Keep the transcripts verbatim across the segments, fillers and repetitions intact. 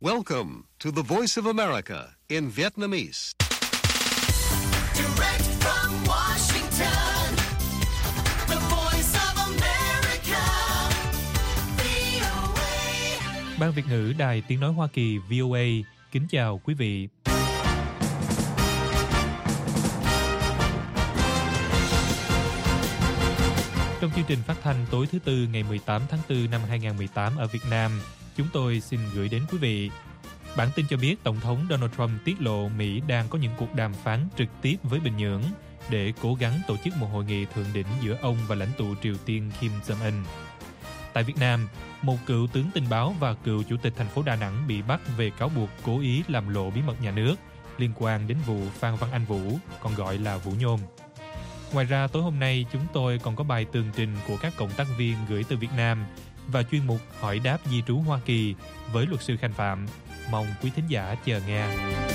Welcome to the Voice of America in Vietnamese. Direct from Washington, the Voice of America, vê o a. Ban Việt ngữ Đài Tiếng nói Hoa Kỳ vê o a kính chào quý vị. Trong chương trình phát thanh tối thứ Tư ngày mười tám tháng tư năm hai nghìn không trăm mười tám ở Việt Nam, chúng tôi xin gửi đến quý vị. Bản tin cho biết Tổng thống Donald Trump tiết lộ Mỹ đang có những cuộc đàm phán trực tiếp với Bình Nhưỡng để cố gắng tổ chức một hội nghị thượng đỉnh giữa ông và lãnh tụ Triều Tiên Kim Jong-un. Tại Việt Nam, một cựu tướng tình báo và cựu chủ tịch thành phố Đà Nẵng bị bắt về cáo buộc cố ý làm lộ bí mật nhà nước liên quan đến vụ Phan Văn Anh Vũ, còn gọi là Vũ Nhôm. Ngoài ra, tối hôm nay chúng tôi còn có bài tường trình của các cộng tác viên gửi từ Việt Nam và chuyên mục hỏi đáp di trú Hoa Kỳ với luật sư Khanh Phạm. Mong quý thính giả chờ nghe.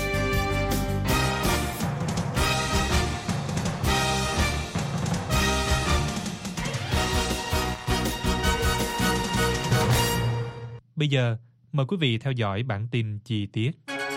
Bây giờ, mời quý vị theo dõi bản tin chi tiết.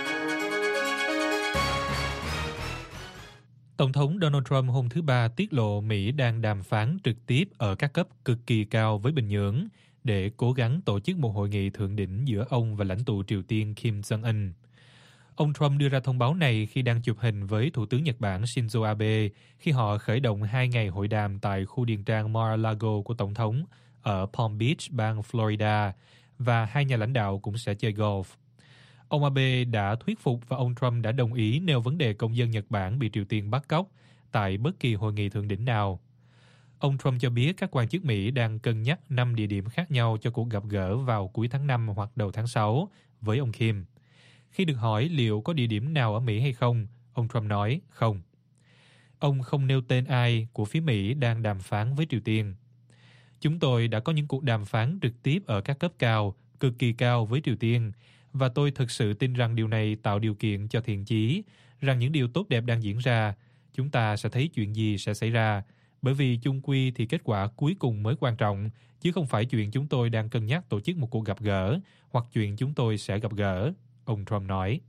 Tổng thống Donald Trump hôm thứ Ba tiết lộ Mỹ đang đàm phán trực tiếp ở các cấp cực kỳ cao với Bình Nhưỡng để cố gắng tổ chức một hội nghị thượng đỉnh giữa ông và lãnh tụ Triều Tiên Kim Jong-un. Ông Trump đưa ra thông báo này khi đang chụp hình với Thủ tướng Nhật Bản Shinzo Abe khi họ khởi động hai ngày hội đàm tại khu điền trang Mar-a-Lago của Tổng thống ở Palm Beach, bang Florida, và hai nhà lãnh đạo cũng sẽ chơi golf. Ông Abe đã thuyết phục và ông Trump đã đồng ý nêu vấn đề công dân Nhật Bản bị Triều Tiên bắt cóc tại bất kỳ hội nghị thượng đỉnh nào. Ông Trump cho biết các quan chức Mỹ đang cân nhắc năm địa điểm khác nhau cho cuộc gặp gỡ vào cuối tháng năm hoặc đầu tháng sáu với ông Kim. Khi được hỏi liệu có địa điểm nào ở Mỹ hay không, ông Trump nói không. Ông không nêu tên ai của phía Mỹ đang đàm phán với Triều Tiên. Chúng tôi đã có những cuộc đàm phán trực tiếp ở các cấp cao, cực kỳ cao với Triều Tiên, và tôi thực sự tin rằng điều này tạo điều kiện cho thiện chí, rằng những điều tốt đẹp đang diễn ra. Chúng ta sẽ thấy chuyện gì sẽ xảy ra, bởi vì chung quy thì kết quả cuối cùng mới quan trọng, chứ không phải chuyện chúng tôi đang cân nhắc tổ chức một cuộc gặp gỡ, hoặc chuyện chúng tôi sẽ gặp gỡ, ông Trump nói.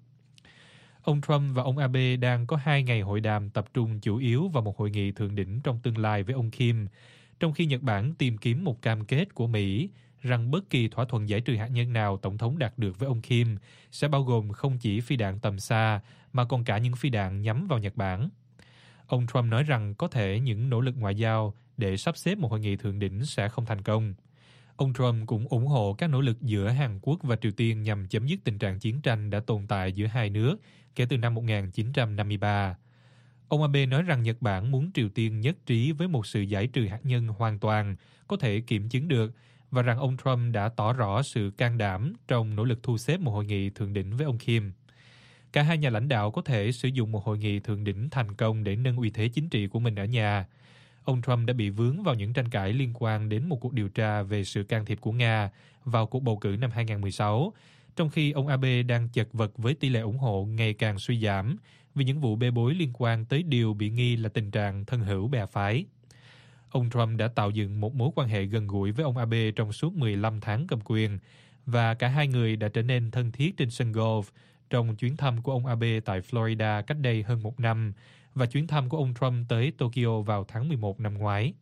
Ông Trump và ông Abe đang có hai ngày hội đàm tập trung chủ yếu vào một hội nghị thượng đỉnh trong tương lai với ông Kim, trong khi Nhật Bản tìm kiếm một cam kết của Mỹ rằng bất kỳ thỏa thuận giải trừ hạt nhân nào Tổng thống đạt được với ông Kim sẽ bao gồm không chỉ phi đạn tầm xa, mà còn cả những phi đạn nhắm vào Nhật Bản. Ông Trump nói rằng có thể những nỗ lực ngoại giao để sắp xếp một hội nghị thượng đỉnh sẽ không thành công. Ông Trump cũng ủng hộ các nỗ lực giữa Hàn Quốc và Triều Tiên nhằm chấm dứt tình trạng chiến tranh đã tồn tại giữa hai nước kể từ năm một nghìn chín trăm năm mươi ba. Ông Abe nói rằng Nhật Bản muốn Triều Tiên nhất trí với một sự giải trừ hạt nhân hoàn toàn, có thể kiểm chứng được, và rằng ông Trump đã tỏ rõ sự can đảm trong nỗ lực thu xếp một hội nghị thượng đỉnh với ông Kim. Cả hai nhà lãnh đạo có thể sử dụng một hội nghị thượng đỉnh thành công để nâng uy thế chính trị của mình ở nhà. Ông Trump đã bị vướng vào những tranh cãi liên quan đến một cuộc điều tra về sự can thiệp của Nga vào cuộc bầu cử năm hai nghìn không trăm mười sáu, trong khi ông Abe đang chật vật với tỷ lệ ủng hộ ngày càng suy giảm vì những vụ bê bối liên quan tới điều bị nghi là tình trạng thân hữu bè phái. Ông Trump đã tạo dựng một mối quan hệ gần gũi với ông Abe trong suốt mười lăm tháng cầm quyền, và cả hai người đã trở nên thân thiết trên sân golf trong chuyến thăm của ông Abe tại Florida cách đây hơn một năm và chuyến thăm của ông Trump tới Tokyo vào tháng mười một năm ngoái.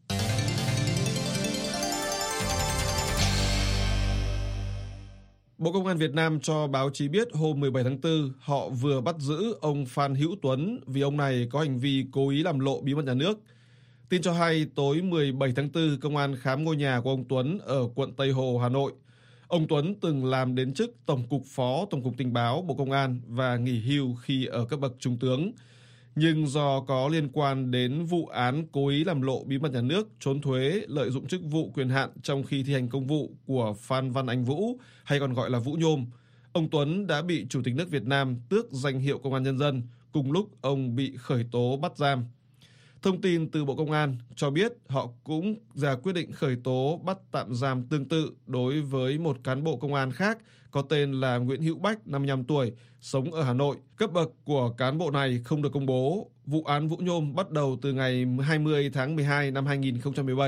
Bộ Công an Việt Nam cho báo chí biết hôm mười bảy tháng tư họ vừa bắt giữ ông Phan Hữu Tuấn vì ông này có hành vi cố ý làm lộ bí mật nhà nước. Tin cho hay tối mười bảy tháng tư, công an khám ngôi nhà của ông Tuấn ở quận Tây Hồ, Hà Nội. Ông Tuấn từng làm đến chức Tổng cục Phó Tổng cục Tình báo Bộ Công an và nghỉ hưu khi ở cấp bậc trung tướng. Nhưng do có liên quan đến vụ án cố ý làm lộ bí mật nhà nước, trốn thuế, lợi dụng chức vụ quyền hạn trong khi thi hành công vụ của Phan Văn Anh Vũ, hay còn gọi là Vũ Nhôm, ông Tuấn đã bị Chủ tịch nước Việt Nam tước danh hiệu Công an Nhân dân, cùng lúc ông bị khởi tố bắt giam. Thông tin từ Bộ Công an cho biết họ cũng ra quyết định khởi tố bắt tạm giam tương tự đối với một cán bộ công an khác có tên là Nguyễn Hữu Bách, năm mươi lăm tuổi, sống ở Hà Nội. Cấp bậc của cán bộ này không được công bố. Vụ án Vũ Nhôm bắt đầu từ ngày hai mươi tháng mười hai năm hai nghìn không trăm mười bảy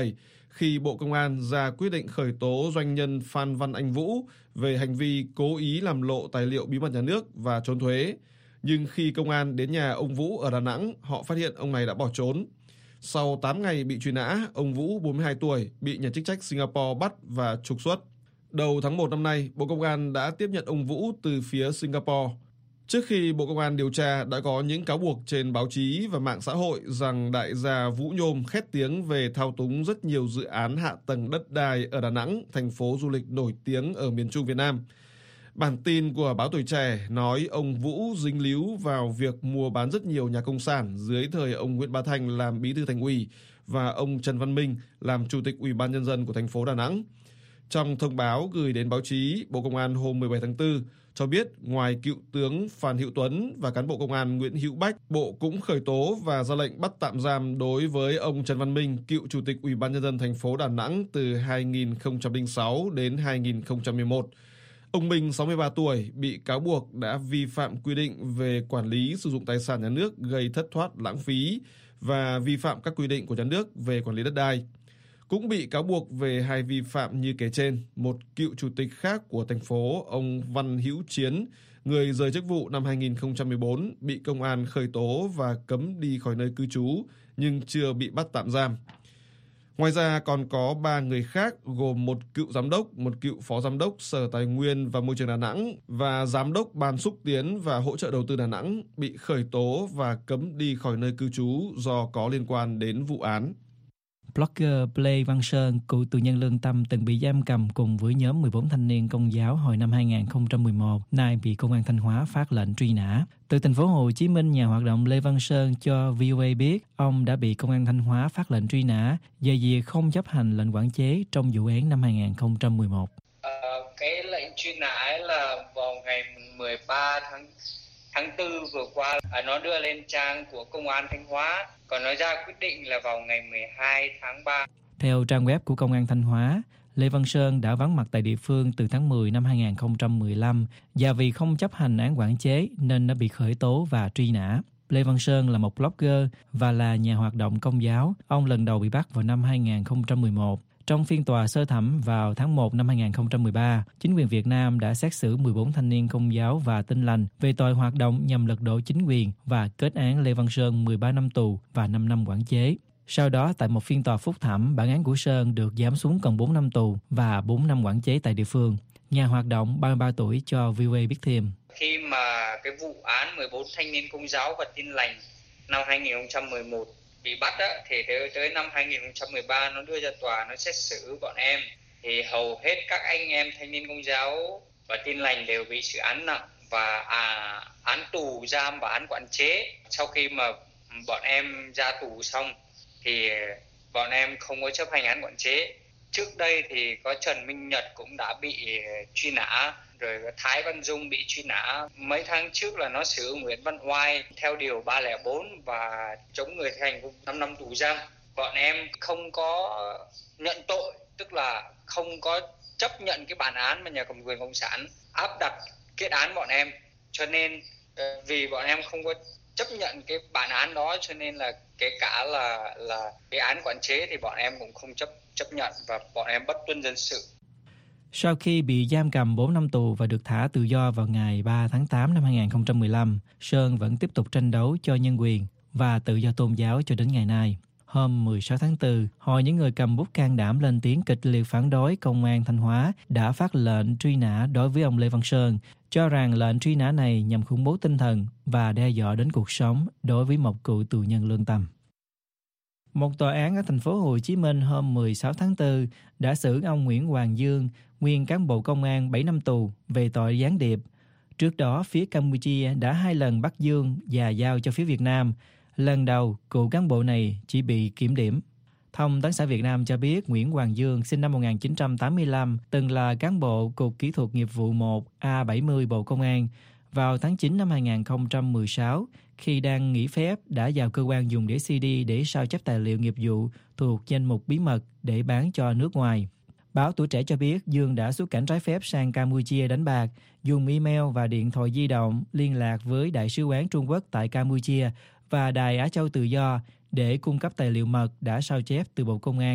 khi Bộ Công an ra quyết định khởi tố doanh nhân Phan Văn Anh Vũ về hành vi cố ý làm lộ tài liệu bí mật nhà nước và trốn thuế. Nhưng khi công an đến nhà ông Vũ ở Đà Nẵng, họ phát hiện ông này đã bỏ trốn. Sau tám ngày bị truy nã, ông Vũ, bốn mươi hai tuổi, bị nhà chức trách Singapore bắt và trục xuất. Đầu tháng một năm nay, Bộ Công an đã tiếp nhận ông Vũ từ phía Singapore. Trước khi Bộ Công an điều tra, đã có những cáo buộc trên báo chí và mạng xã hội rằng đại gia Vũ Nhôm khét tiếng về thao túng rất nhiều dự án hạ tầng đất đai ở Đà Nẵng, thành phố du lịch nổi tiếng ở miền Trung Việt Nam. Bản tin của báo Tuổi Trẻ nói ông Vũ dính líu vào việc mua bán rất nhiều nhà công sản dưới thời ông Nguyễn Bá Thanh làm bí thư thành ủy và ông Trần Văn Minh làm chủ tịch Ủy ban Nhân dân của thành phố Đà Nẵng. Trong thông báo gửi đến báo chí, Bộ Công an hôm mười bảy tháng tư cho biết ngoài cựu tướng Phan Hữu Tuấn và cán bộ công an Nguyễn Hữu Bách, Bộ cũng khởi tố và ra lệnh bắt tạm giam đối với ông Trần Văn Minh, cựu chủ tịch Ủy ban Nhân dân thành phố Đà Nẵng từ hai nghìn không trăm lẻ sáu đến hai nghìn không trăm mười một. Ông Minh, sáu mươi ba tuổi, bị cáo buộc đã vi phạm quy định về quản lý sử dụng tài sản nhà nước gây thất thoát lãng phí và vi phạm các quy định của nhà nước về quản lý đất đai. Cũng bị cáo buộc về hai vi phạm như kể trên, một cựu chủ tịch khác của thành phố, ông Văn Hữu Chiến, người rời chức vụ năm hai nghìn không trăm mười bốn, bị công an khởi tố và cấm đi khỏi nơi cư trú, nhưng chưa bị bắt tạm giam. Ngoài ra còn có ba người khác gồm một cựu giám đốc, một cựu phó giám đốc Sở Tài nguyên và Môi trường Đà Nẵng và giám đốc Ban xúc tiến và hỗ trợ đầu tư Đà Nẵng bị khởi tố và cấm đi khỏi nơi cư trú do có liên quan đến vụ án. Blogger Lê Văn Sơn, cựu tù nhân lương tâm từng bị giam cầm cùng với nhóm mười bốn thanh niên Công giáo hồi năm hai nghìn không trăm mười một, nay bị Công an Thanh Hóa phát lệnh truy nã. Từ thành phố Hồ Chí Minh, nhà hoạt động Lê Văn Sơn cho vê o a biết ông đã bị Công an Thanh Hóa phát lệnh truy nã về việc không chấp hành lệnh quản chế trong vụ án năm hai nghìn không trăm mười một. Ờ, cái lệnh truy nã là vào ngày mười ba tháng tháng tư vừa qua, à, nó đưa lên trang của Công an Thanh Hóa, còn nó ra quyết định là vào ngày mười hai tháng ba. Theo trang web của Công an Thanh Hóa, Lê Văn Sơn đã vắng mặt tại địa phương từ tháng mười năm hai nghìn không trăm mười lăm và vì không chấp hành án quản chế nên đã bị khởi tố và truy nã. Lê Văn Sơn là một blogger và là nhà hoạt động Công giáo. Ông lần đầu bị bắt vào năm hai nghìn không trăm mười một. Trong phiên tòa sơ thẩm vào tháng một năm hai nghìn không trăm mười ba, chính quyền Việt Nam đã xét xử mười bốn thanh niên Công giáo và Tin lành về tội hoạt động nhằm lật đổ chính quyền và kết án Lê Văn Sơn mười ba năm tù và năm năm quản chế. Sau đó, tại một phiên tòa phúc thẩm, bản án của Sơn được giảm xuống còn bốn năm tù và bốn năm quản chế tại địa phương. Nhà hoạt động ba mươi ba tuổi cho vê o a biết thêm. Khi mà cái vụ án mười bốn thanh niên Công giáo và Tin lành năm hai nghìn không trăm mười một bị bắt á, thì tới, tới năm hai nghìn không trăm mười ba nó đưa ra tòa, nó xét xử bọn em. Thì hầu hết các anh em thanh niên Công giáo và Tin lành đều bị xử án nặng và à, án tù giam và án quản chế. Sau khi mà bọn em ra tù xong thì bọn em không có chấp hành án quản chế. Trước đây thì có Trần Minh Nhật cũng đã bị truy nã, rồi Thái Văn Dung bị truy nã. Mấy tháng trước là nó xử Nguyễn Văn Oai theo điều ba không bốn và chống người thi hành công vụ năm năm tù giam. Bọn em không có nhận tội, tức là không có chấp nhận cái bản án mà nhà cầm quyền cộng sản áp đặt kết án bọn em. Cho nên vì bọn em không có chấp nhận cái bản án đó, cho nên là kể cả là là cái án quản chế thì bọn em cũng không chấp chấp nhận và bọn em bất tuân dân sự. Sau khi bị giam cầm bốn năm tù và được thả tự do vào ngày ba tháng tám năm hai nghìn không trăm mười lăm, Sơn vẫn tiếp tục tranh đấu cho nhân quyền và tự do tôn giáo cho đến ngày nay. Hôm mười sáu tháng tư, hội những người cầm bút can đảm lên tiếng kịch liệt phản đối Công an Thanh Hóa đã phát lệnh truy nã đối với ông Lê Văn Sơn, cho rằng lệnh truy nã này nhằm khủng bố tinh thần và đe dọa đến cuộc sống đối với một cựu tù nhân lương tâm. Một tòa án ở thành phố Hồ Chí Minh hôm mười sáu tháng tư đã xử ông Nguyễn Hoàng Dương, nguyên cán bộ công an bảy năm tù về tội gián điệp. Trước đó, phía Campuchia đã hai lần bắt Dương và giao cho phía Việt Nam. Lần đầu, cựu cán bộ này chỉ bị kiểm điểm. Thông tấn xã Việt Nam cho biết Nguyễn Hoàng Dương sinh năm một nghìn chín trăm tám mươi lăm, từng là cán bộ Cục Kỹ thuật Nghiệp vụ một A bảy mươi Bộ Công an. Vào tháng chín năm hai nghìn không trăm mười sáu, khi đang nghỉ phép, đã vào cơ quan dùng đĩa xê đê để sao chép tài liệu nghiệp vụ thuộc danh mục bí mật để bán cho nước ngoài. Báo Tuổi Trẻ cho biết Dương đã xuất cảnh trái phép sang Campuchia đánh bạc, dùng email và điện thoại di động liên lạc với Đại sứ quán Trung Quốc tại Campuchia và Đài Á Châu Tự Do để cung cấp tài liệu mật đã sao chép từ Bộ Công an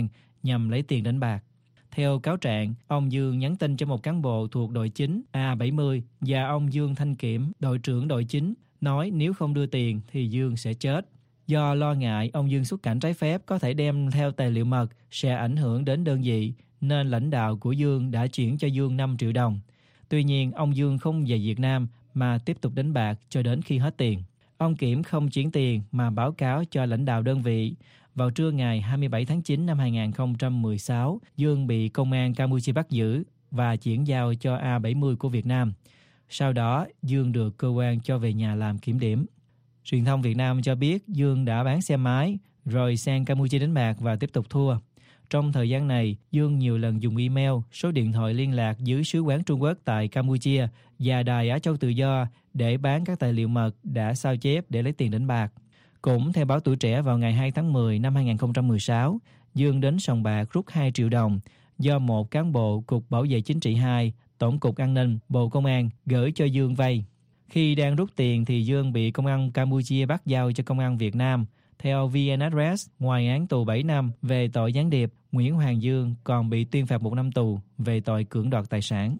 nhằm lấy tiền đánh bạc. Theo cáo trạng, ông Dương nhắn tin cho một cán bộ thuộc đội chín A bảy mươi và ông Dương Thanh Kiểm, đội trưởng đội chín, nói nếu không đưa tiền thì Dương sẽ chết. Do lo ngại ông Dương xuất cảnh trái phép có thể đem theo tài liệu mật sẽ ảnh hưởng đến đơn vị, nên lãnh đạo của Dương đã chuyển cho Dương năm triệu đồng. Tuy nhiên, ông Dương không về Việt Nam mà tiếp tục đánh bạc cho đến khi hết tiền. Ông Kiểm không chuyển tiền mà báo cáo cho lãnh đạo đơn vị. Vào trưa ngày hai mươi bảy tháng chín năm hai nghìn không trăm mười sáu, Dương bị công an Campuchia bắt giữ và chuyển giao cho A bảy mươi của Việt Nam. Sau đó, Dương được cơ quan cho về nhà làm kiểm điểm. Truyền thông Việt Nam cho biết Dương đã bán xe máy rồi sang Campuchia đánh bạc và tiếp tục thua. Trong thời gian này, Dương nhiều lần dùng email, số điện thoại liên lạc dưới sứ quán Trung Quốc tại Campuchia và Đài Á Châu Tự Do để bán các tài liệu mật đã sao chép để lấy tiền đánh bạc. Cũng theo báo Tuổi Trẻ, vào ngày hai tháng mười năm hai nghìn không trăm mười sáu, Dương đến sòng bạc rút hai triệu đồng do một cán bộ Cục Bảo vệ Chính trị hai, Tổng cục An ninh, Bộ Công an gửi cho Dương vay. Khi đang rút tiền thì Dương bị công an Campuchia bắt giao cho công an Việt Nam. Theo vê en Express, ngoài án tù bảy năm về tội gián điệp, Nguyễn Hoàng Dương còn bị tuyên phạt một năm tù về tội cưỡng đoạt tài sản.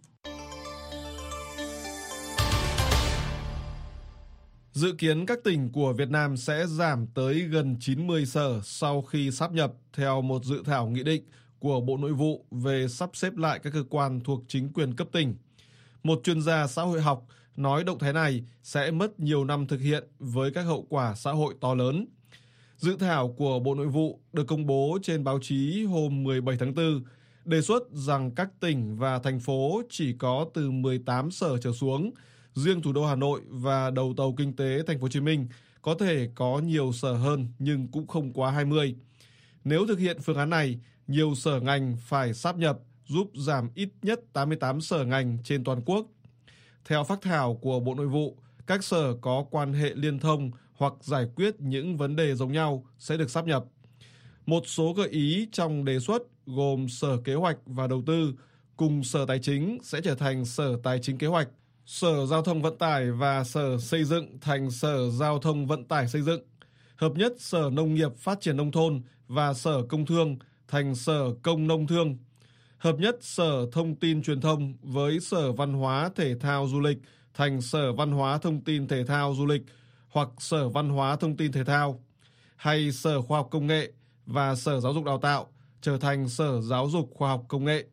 Dự kiến các tỉnh của Việt Nam sẽ giảm tới gần chín mươi sở sau khi sáp nhập theo một dự thảo nghị định của Bộ Nội vụ về sắp xếp lại các cơ quan thuộc chính quyền cấp tỉnh. Một chuyên gia xã hội học nói động thái này sẽ mất nhiều năm thực hiện với các hậu quả xã hội to lớn. Dự thảo của Bộ Nội vụ được công bố trên báo chí hôm mười bảy tháng tư, đề xuất rằng các tỉnh và thành phố chỉ có từ mười tám sở trở xuống, riêng thủ đô Hà Nội và đầu tàu kinh tế Thành phố Hồ Chí Minh có thể có nhiều sở hơn nhưng cũng không quá hai mươi. Nếu thực hiện phương án này, nhiều sở ngành phải sáp nhập giúp giảm ít nhất tám mươi tám sở ngành trên toàn quốc. Theo phác thảo của Bộ Nội vụ, các sở có quan hệ liên thông hoặc giải quyết những vấn đề giống nhau sẽ được sáp nhập. Một số gợi ý trong đề xuất gồm Sở Kế hoạch và Đầu tư cùng Sở Tài chính sẽ trở thành Sở Tài chính Kế hoạch, Sở Giao thông Vận tải và Sở Xây dựng thành Sở Giao thông Vận tải Xây dựng, hợp nhất Sở Nông nghiệp Phát triển Nông thôn và Sở Công thương thành Sở Công Nông thương, hợp nhất Sở Thông tin Truyền thông với Sở Văn hóa Thể thao Du lịch thành Sở Văn hóa Thông tin Thể thao Du lịch hoặc Sở Văn hóa Thông tin Thể thao, hay Sở Khoa học Công nghệ và Sở Giáo dục Đào tạo trở thành Sở Giáo dục Khoa học Công nghệ.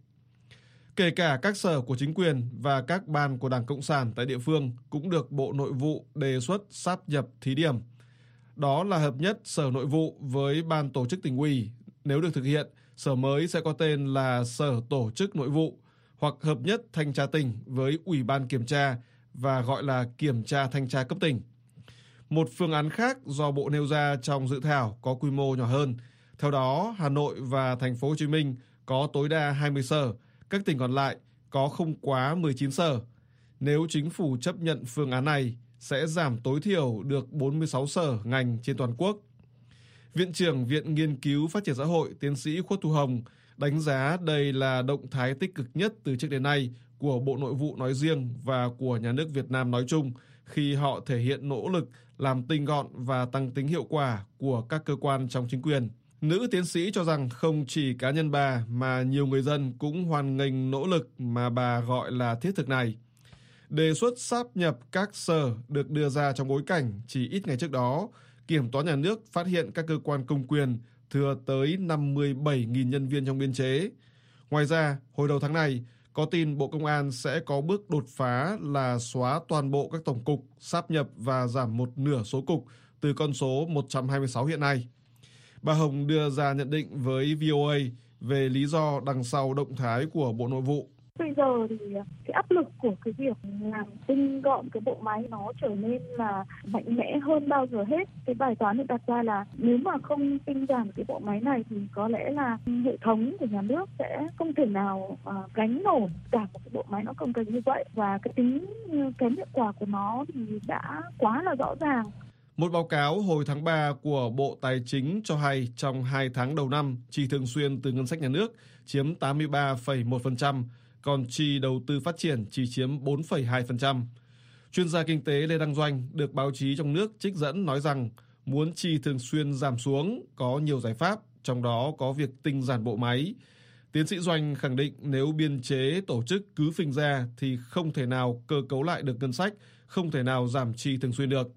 Kể cả các sở của chính quyền và các ban của Đảng Cộng sản tại địa phương cũng được Bộ Nội vụ đề xuất sáp nhập thí điểm. Đó là hợp nhất Sở Nội vụ với Ban Tổ chức Tỉnh ủy. Nếu được thực hiện, sở mới sẽ có tên là Sở Tổ chức Nội vụ, hoặc hợp nhất Thanh tra tỉnh với Ủy ban Kiểm tra và gọi là Kiểm tra Thanh tra cấp tỉnh. Một phương án khác do Bộ nêu ra trong dự thảo có quy mô nhỏ hơn. Theo đó, Hà Nội và Thành phố Hồ Chí Minh có tối đa hai mươi sở, các tỉnh còn lại có không quá mười chín sở. Nếu chính phủ chấp nhận phương án này, sẽ giảm tối thiểu được bốn mươi sáu sở ngành trên toàn quốc. Viện trưởng Viện Nghiên cứu Phát triển Xã hội tiến sĩ Khuất Thu Hồng đánh giá đây là động thái tích cực nhất từ trước đến nay của Bộ Nội vụ nói riêng và của nhà nước Việt Nam nói chung, khi họ thể hiện nỗ lực làm tinh gọn và tăng tính hiệu quả của các cơ quan trong chính quyền. Nữ tiến sĩ cho rằng không chỉ cá nhân bà mà nhiều người dân cũng hoan nghênh nỗ lực mà bà gọi là thiết thực này. Đề xuất sáp nhập các sở được đưa ra trong bối cảnh chỉ ít ngày trước đó, Kiểm toán Nhà nước phát hiện các cơ quan công quyền thừa tới năm mươi bảy nghìn nhân viên trong biên chế. Ngoài ra, hồi đầu tháng này, có tin Bộ Công an sẽ có bước đột phá là xóa toàn bộ các tổng cục, sáp nhập và giảm một nửa số cục từ con số một trăm hai mươi sáu hiện nay. Bà Hồng đưa ra nhận định với vê o a về lý do đằng sau động thái của Bộ Nội vụ. Bây giờ thì cái áp lực của cái việc làm tinh gọn cái bộ máy nó trở nên là mạnh mẽ hơn bao giờ hết. Cái bài toán được đặt ra là nếu mà không tinh giản cái bộ máy này thì có lẽ là hệ thống của nhà nước sẽ không thể nào uh, gánh nổi cả một cái bộ máy nó công kềnh như vậy, và cái tính kém hiệu quả của nó thì đã quá là rõ ràng. Một báo cáo hồi tháng ba của Bộ Tài chính cho hay trong hai tháng đầu năm, chi thường xuyên từ ngân sách nhà nước chiếm tám mươi ba phẩy một phần trăm, còn chi đầu tư phát triển chỉ chiếm bốn phẩy hai phần trăm. Chuyên gia kinh tế Lê Đăng Doanh được báo chí trong nước trích dẫn nói rằng muốn chi thường xuyên giảm xuống có nhiều giải pháp, trong đó có việc tinh giản bộ máy. Tiến sĩ Doanh khẳng định nếu biên chế tổ chức cứ phình ra thì không thể nào cơ cấu lại được ngân sách, không thể nào giảm chi thường xuyên được.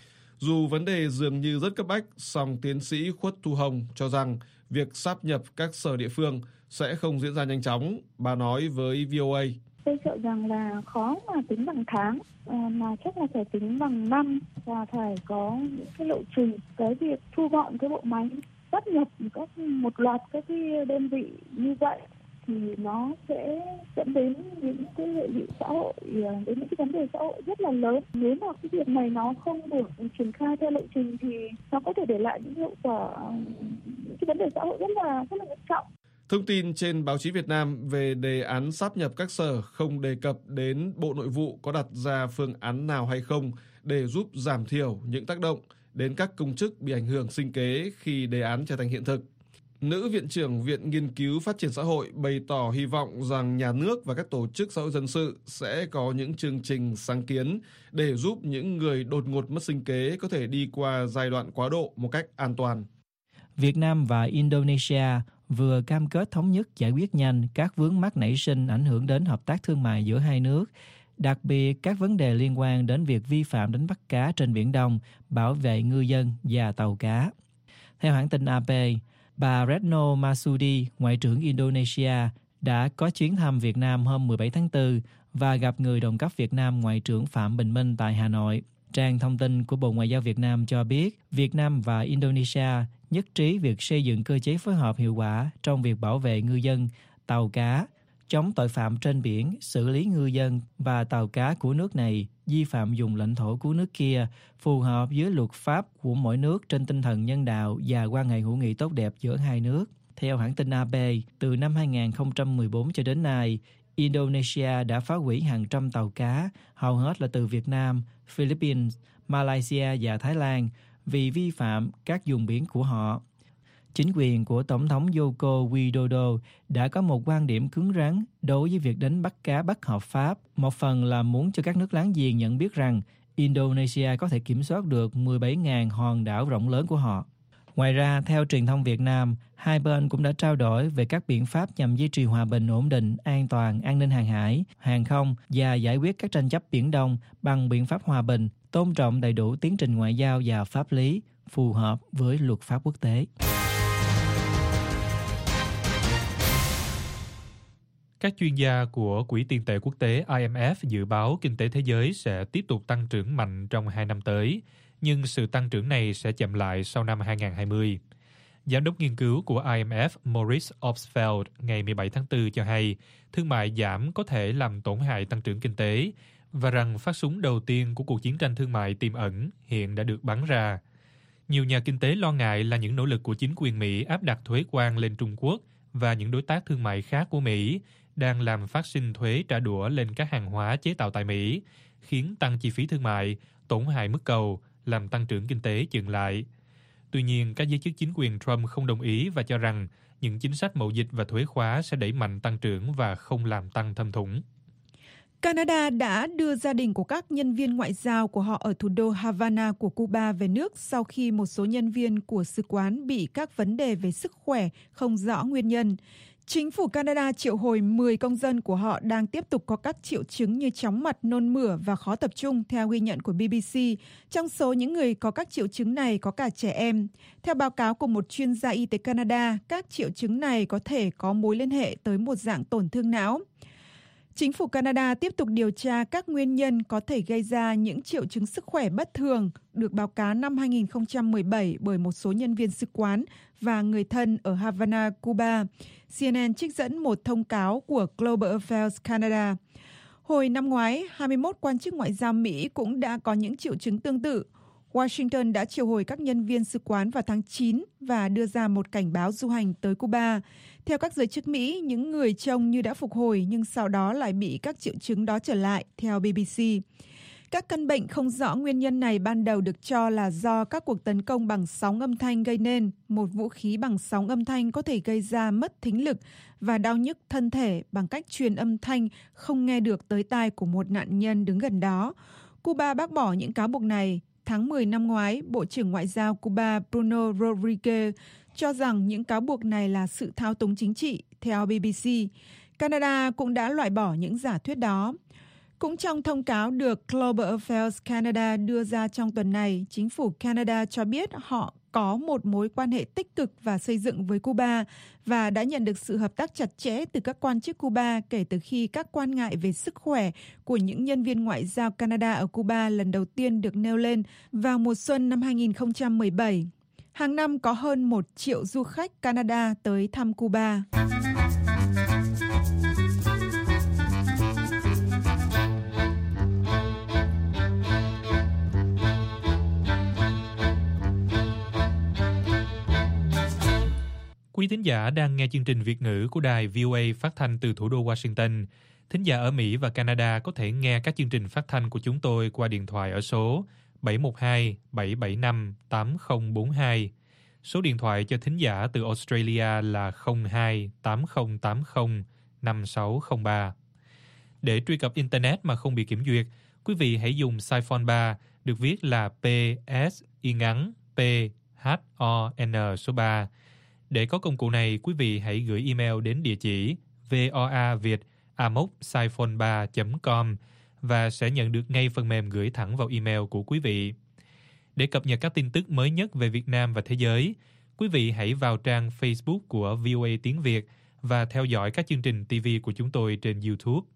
Dù vấn đề dường như rất cấp bách, song tiến sĩ Khuất Thu Hồng cho rằng việc sáp nhập các sở địa phương sẽ không diễn ra nhanh chóng. Bà nói với vê o a. Tôi sợ rằng là khó mà tính bằng tháng, mà chắc là phải tính bằng năm và phải có những cái lộ trình. Cái việc thu gọn cái bộ máy, sáp nhập các một loạt các cái đơn vị như vậy thì nó sẽ dẫn đến những cái hệ lụy xã hội, đến những cái vấn đề xã hội rất là lớn. Nếu mà cái việc này nó không được triển khai theo lộ trình thì nó có thể để lại những hậu quả, những cái vấn đề xã hội rất là rất là nghiêm trọng. Thông tin trên báo chí Việt Nam về đề án sáp nhập các sở không đề cập đến Bộ Nội vụ có đặt ra phương án nào hay không để giúp giảm thiểu những tác động đến các công chức bị ảnh hưởng sinh kế khi đề án trở thành hiện thực. Nữ Viện trưởng Viện Nghiên cứu Phát triển Xã hội bày tỏ hy vọng rằng nhà nước và các tổ chức xã hội dân sự sẽ có những chương trình sáng kiến để giúp những người đột ngột mất sinh kế có thể đi qua giai đoạn quá độ một cách an toàn. Việt Nam và Indonesia vừa cam kết thống nhất giải quyết nhanh các vướng mắc nảy sinh ảnh hưởng đến hợp tác thương mại giữa hai nước, đặc biệt các vấn đề liên quan đến việc vi phạm đánh bắt cá trên Biển Đông, bảo vệ ngư dân và tàu cá. Theo hãng tin a pê, bà Retno Marsudi, Ngoại trưởng Indonesia, đã có chuyến thăm Việt Nam hôm mười bảy tháng tư và gặp người đồng cấp Việt Nam Ngoại trưởng Phạm Bình Minh tại Hà Nội. Trang thông tin của Bộ Ngoại giao Việt Nam cho biết Việt Nam và Indonesia nhất trí việc xây dựng cơ chế phối hợp hiệu quả trong việc bảo vệ ngư dân, tàu cá, chống tội phạm trên biển, xử lý ngư dân và tàu cá của nước này vi phạm vùng lãnh thổ của nước kia, phù hợp với luật pháp của mỗi nước trên tinh thần nhân đạo và quan hệ hữu nghị tốt đẹp giữa hai nước. Theo hãng tin a pê, từ năm hai không một bốn cho đến nay, Indonesia đã phá hủy hàng trăm tàu cá, hầu hết là từ Việt Nam, Philippines, Malaysia và Thái Lan, vì vi phạm các vùng biển của họ. Chính quyền của Tổng thống Joko Widodo đã có một quan điểm cứng rắn đối với việc đánh bắt cá bất hợp pháp, một phần là muốn cho các nước láng giềng nhận biết rằng Indonesia có thể kiểm soát được mười bảy nghìn hòn đảo rộng lớn của họ. Ngoài ra, theo truyền thông Việt Nam, hai bên cũng đã trao đổi về các biện pháp nhằm duy trì hòa bình, ổn định, an toàn, an ninh hàng hải, hàng không và giải quyết các tranh chấp Biển Đông bằng biện pháp hòa bình, tôn trọng đầy đủ tiến trình ngoại giao và pháp lý, phù hợp với luật pháp quốc tế. Các chuyên gia của Quỹ tiền tệ quốc tế I M F dự báo kinh tế thế giới sẽ tiếp tục tăng trưởng mạnh trong hai năm tới, nhưng sự tăng trưởng này sẽ chậm lại sau năm hai không hai không. Giám đốc nghiên cứu của I M F Maurice Obstfeld ngày mười bảy tháng tư cho hay thương mại giảm có thể làm tổn hại tăng trưởng kinh tế và rằng phát súng đầu tiên của cuộc chiến tranh thương mại tiềm ẩn hiện đã được bắn ra. Nhiều nhà kinh tế lo ngại là những nỗ lực của chính quyền Mỹ áp đặt thuế quan lên Trung Quốc và những đối tác thương mại khác của Mỹ đang làm phát sinh thuế trả đũa lên các hàng hóa chế tạo tại Mỹ, khiến tăng chi phí thương mại, tổn hại mức cầu, làm tăng trưởng kinh tế chững lại. Tuy nhiên, các giới chức chính quyền Trump không đồng ý và cho rằng những chính sách mậu dịch và thuế khóa sẽ đẩy mạnh tăng trưởng và không làm tăng thâm thủng. Canada đã đưa gia đình của các nhân viên ngoại giao của họ ở thủ đô Havana của Cuba về nước sau khi một số nhân viên của sứ quán bị các vấn đề về sức khỏe không rõ nguyên nhân. Chính phủ Canada triệu hồi mười công dân của họ đang tiếp tục có các triệu chứng như chóng mặt, nôn mửa và khó tập trung, theo ghi nhận của B B C. Trong số những người có các triệu chứng này có cả trẻ em. Theo báo cáo của một chuyên gia y tế Canada, các triệu chứng này có thể có mối liên hệ tới một dạng tổn thương não. Chính phủ Canada tiếp tục điều tra các nguyên nhân có thể gây ra những triệu chứng sức khỏe bất thường được báo cáo năm hai không một bảy bởi một số nhân viên sứ quán và người thân ở Havana, Cuba. C N N trích dẫn một thông cáo của Global Affairs Canada. Hồi năm ngoái, hai mươi mốt quan chức ngoại giao Mỹ cũng đã có những triệu chứng tương tự. Washington đã triệu hồi các nhân viên sứ quán vào tháng chín và đưa ra một cảnh báo du hành tới Cuba. Theo các giới chức Mỹ, những người trông như đã phục hồi nhưng sau đó lại bị các triệu chứng đó trở lại, theo B B C. Các căn bệnh không rõ nguyên nhân này ban đầu được cho là do các cuộc tấn công bằng sóng âm thanh gây nên. Một vũ khí bằng sóng âm thanh có thể gây ra mất thính lực và đau nhức thân thể bằng cách truyền âm thanh không nghe được tới tai của một nạn nhân đứng gần đó. Cuba bác bỏ những cáo buộc này. Tháng mười năm ngoái, Bộ trưởng Ngoại giao Cuba Bruno Rodriguez cho rằng những cáo buộc này là sự thao túng chính trị. Theo bê bê xê, Canada cũng đã loại bỏ những giả thuyết đó. Cũng trong thông cáo được Global Affairs Canada đưa ra trong tuần này, chính phủ Canada cho biết họ có một mối quan hệ tích cực và xây dựng với Cuba và đã nhận được sự hợp tác chặt chẽ từ các quan chức Cuba kể từ khi các quan ngại về sức khỏe của những nhân viên ngoại giao Canada ở Cuba lần đầu tiên được nêu lên vào mùa xuân năm hai nghìn không trăm mười bảy. Hàng năm có hơn một triệu du khách Canada tới thăm Cuba. Quý thính giả đang nghe chương trình Việt ngữ của đài vê o a phát thanh từ thủ đô Washington. Thính giả ở Mỹ và Canada có thể nghe các chương trình phát thanh của chúng tôi qua điện thoại ở số bảy một hai bảy bảy năm tám không bốn hai. Số điện thoại cho thính giả từ Australia là không hai tám không tám không năm sáu không ba. Để truy cập Internet mà không bị kiểm duyệt, quý vị hãy dùng Siphon ba, được viết là P S y ngắn P H O N số ba. Để có công cụ này, quý vị hãy gửi email đến địa chỉ voaviet a m o c siphon ba chấm com và sẽ nhận được ngay phần mềm gửi thẳng vào email của quý vị. Để cập nhật các tin tức mới nhất về Việt Nam và thế giới, quý vị hãy vào trang Facebook của vê o a Tiếng Việt và theo dõi các chương trình ti vi của chúng tôi trên YouTube.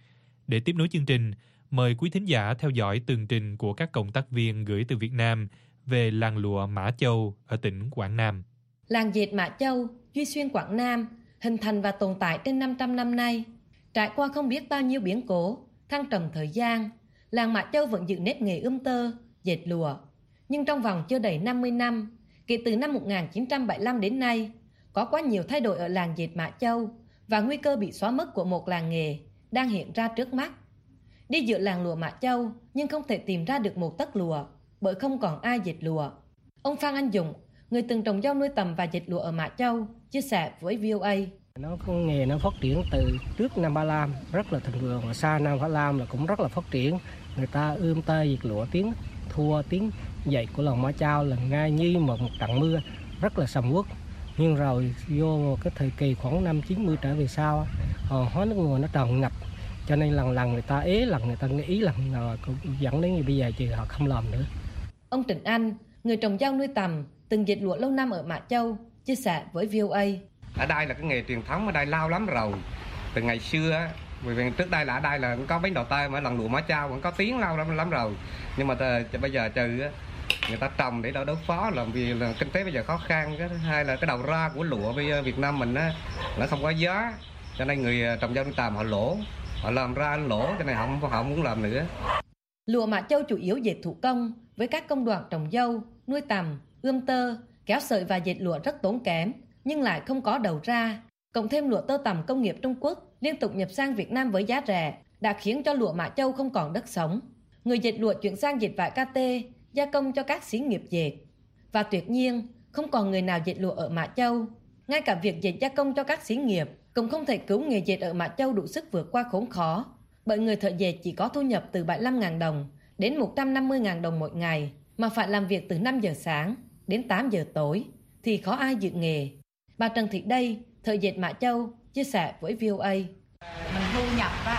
Để tiếp nối chương trình, mời quý thính giả theo dõi tường trình của các cộng tác viên gửi từ Việt Nam về làng lụa Mã Châu ở tỉnh Quảng Nam. Làng dệt Mã Châu, Duy Xuyên, Quảng Nam, hình thành và tồn tại trên năm trăm năm nay. Trải qua không biết bao nhiêu biến cố, thăng trầm thời gian, làng Mã Châu vẫn giữ nét nghề ươm tơ, dệt lụa. Nhưng trong vòng chưa đầy năm mươi năm, kể từ năm một nghìn chín trăm bảy mươi lăm đến nay, có quá nhiều thay đổi ở làng dệt Mã Châu và nguy cơ bị xóa mất của một làng nghề đang hiện ra trước mắt. Đi giữa làng lụa Mã Châu nhưng không thể tìm ra được một tấc lụa bởi không còn ai dệt lụa. Ông Phan Anh Dũng, người từng trồng dâu nuôi tầm và dệt lụa ở Mã Châu, chia sẻ với vê o a. Nó con nghề nó phát triển từ trước năm ba lăm rất là thịnh vượng, và xa năm ba lăm là cũng rất là phát triển. Người ta ươm tơ dệt lụa tiếng thua tiếng dệt của làng Mã Châu là ngay như một, một trận mưa rất là sầm uất. Nhưng rồi vô một cái thời kỳ khoảng năm chín mươi trở về sau, hòn hóa nước nguồn nó tràn ngập, cho nên lần lần người ta ế, lần người ta nghĩ lần nào cũng dẫn đến bây giờ thì họ không làm nữa. Ông Trịnh Anh, người trồng dâu nuôi tầm, từng dệt lụa lâu năm ở Mã Châu, chia sẻ với vê o a. Ở đây là cái nghề truyền thống ở đây lâu lắm rồi. Từ ngày xưa, vì trước đây là ở đây là cũng có bánh đào tơ, mà lần lụa Mã Châu cũng có tiếng lâu lắm lắm rồi. Nhưng mà bây giờ trừ người ta trồng để đối phó, làm vì là kinh tế bây giờ khó khăn. Cái thứ hai là cái đầu ra của lụa bây giờ Việt Nam mình á, nó không có giá, cho nên người trồng dâu nuôi tầm họ lỗ, họ làm ra lỗ, cho nên họ không, họ không muốn làm nữa. Lụa Mã Châu chủ yếu dệt thủ công với các công đoạn trồng dâu, nuôi tầm, ươm tơ, kéo sợi và dệt lụa rất tốn kém, nhưng lại không có đầu ra. Cộng thêm lụa tơ tằm công nghiệp Trung Quốc liên tục nhập sang Việt Nam với giá rẻ đã khiến cho lụa Mã Châu không còn đất sống. Người dệt lụa chuyển sang dệt vải ca tê, gia công cho các xí nghiệp dệt. Và tuyệt nhiên, không còn người nào dệt lụa ở Mã Châu. Ngay cả việc dệt gia công cho các xí nghiệp cũng không thể cứu nghề dệt ở Mã Châu đủ sức vượt qua khốn khó, bởi người thợ dệt chỉ có thu nhập từ bảy mươi lăm nghìn đồng đến một trăm năm mươi nghìn đồng mỗi ngày, mà phải làm việc từ năm giờ sáng đến tám giờ tối, thì khó ai giữ nghề. Bà Trần Thị Đây, thợ dệt Mã Châu, chia sẻ với vê o a. Mình thu nhập á,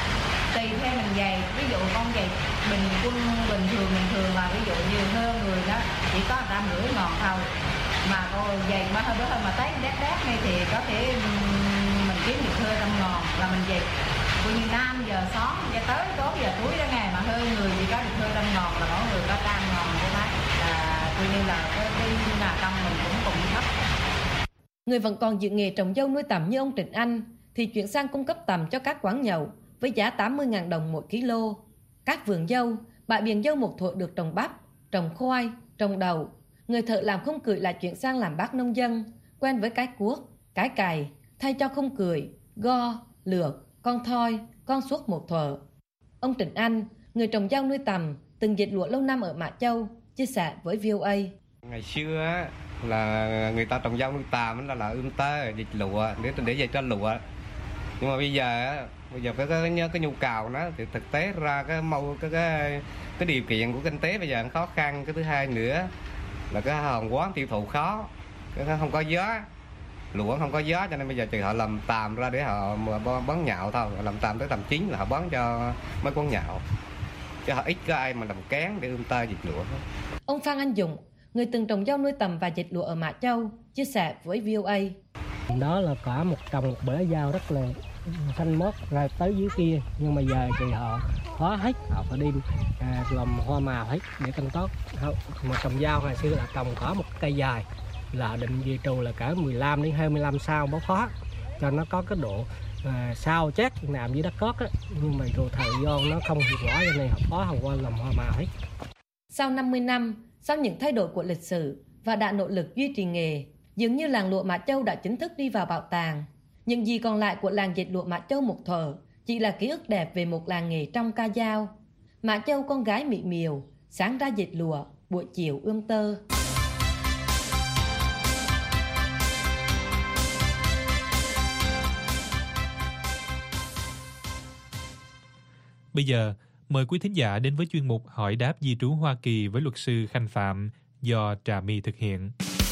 tùy theo mình dày, ví dụ con dệt bình quân bình thường bình thường là ví dụ nhiều hơn người đó chỉ có một trăm rưỡi ngòn thôi, mà cô dày mà hơi bữa hơn mà thấy đét đét này thì có thể mình kiếm được hơn trăm ngòn là mình dệt. Coi như năm giờ sáng cho tới bốn giờ cuối đó ngày mà hơi người chỉ có được hơn trăm ngòn là mỗi người có trăm ngòn của bác, là coi như là cái cái nhà công mình cũng cùng thấp. Người vẫn còn giữ nghề trồng dâu nuôi tầm như ông Trịnh Anh thì chuyển sang cung cấp tầm cho các quán nhậu với giá tám mươi nghìn đồng mỗi kg. Các vườn dâu, bãi biển dâu một thổ được trồng bắp, trồng khoai, trồng đậu. Người thợ làm khung cừi lại chuyển sang làm bác nông dân, quen với cái cuốc, cái cày, thay cho khung cừi, go, lược, con thoi, con suốt một thuở. Ông Trịnh Anh, người trồng dâu nuôi tầm, từng dệt lụa lâu năm ở Mã Châu, chia sẻ với vê o a. Ngày xưa á, là người ta trồng dâu nuôi tầm là là ươm tơ, dệt lụa để để dệt cho lụa. Nhưng mà bây giờ á, bây giờ cái cái, cái, cái nhu cầu nó thì thực tế ra cái mâu cái cái cái điều kiện của kinh tế bây giờ khó khăn. Cái thứ hai nữa là cái hàng quán tiêu thụ khó, không có gió, lúa không có gió, cho nên bây giờ thì họ làm tạm ra để họ bón nhạo thôi, họ làm tạm tới tầm chín là họ bón cho mấy con nhạo, chứ họ ít có ai mà làm kén để ươm tơ diệt lụa. Ông Phan Anh Dũng, người từng trồng dâu nuôi tầm và dệt lụa ở Mã Châu, chia sẻ với vê o a. Đó là cả một trồng một bể dao rất là xanh mướt ra tới dưới kia, nhưng mà giờ thì họ hóa hết, họ phải đi à, làm hoa màu hết để canh tác. Mà trồng dao ngày xưa là trồng cả một cây dài, là định về trù là cả mười lăm đến hai mươi lăm sao bó phá, cho nó có cái độ à, sao chết nằm dưới đất cát á, nhưng mà rồi thời gian nó không hiệu quả, cho nên họ phá họ qua làm hoa màu hết. Sau năm mươi năm, sau những thay đổi của lịch sử và đã nỗ lực duy trì nghề, dường như làng lụa Mã Châu đã chính thức đi vào bảo tàng. Những gì còn lại của làng dệt lụa Mã Châu một thuở chỉ là ký ức đẹp về một làng nghề trong ca dao. Mã Châu con gái mỹ miều, sáng ra dệt lụa, buổi chiều ươm tơ. Bây giờ, mời quý thính giả đến với chuyên mục Hỏi đáp di trú Hoa Kỳ với luật sư Khanh Phạm do Trà My thực hiện.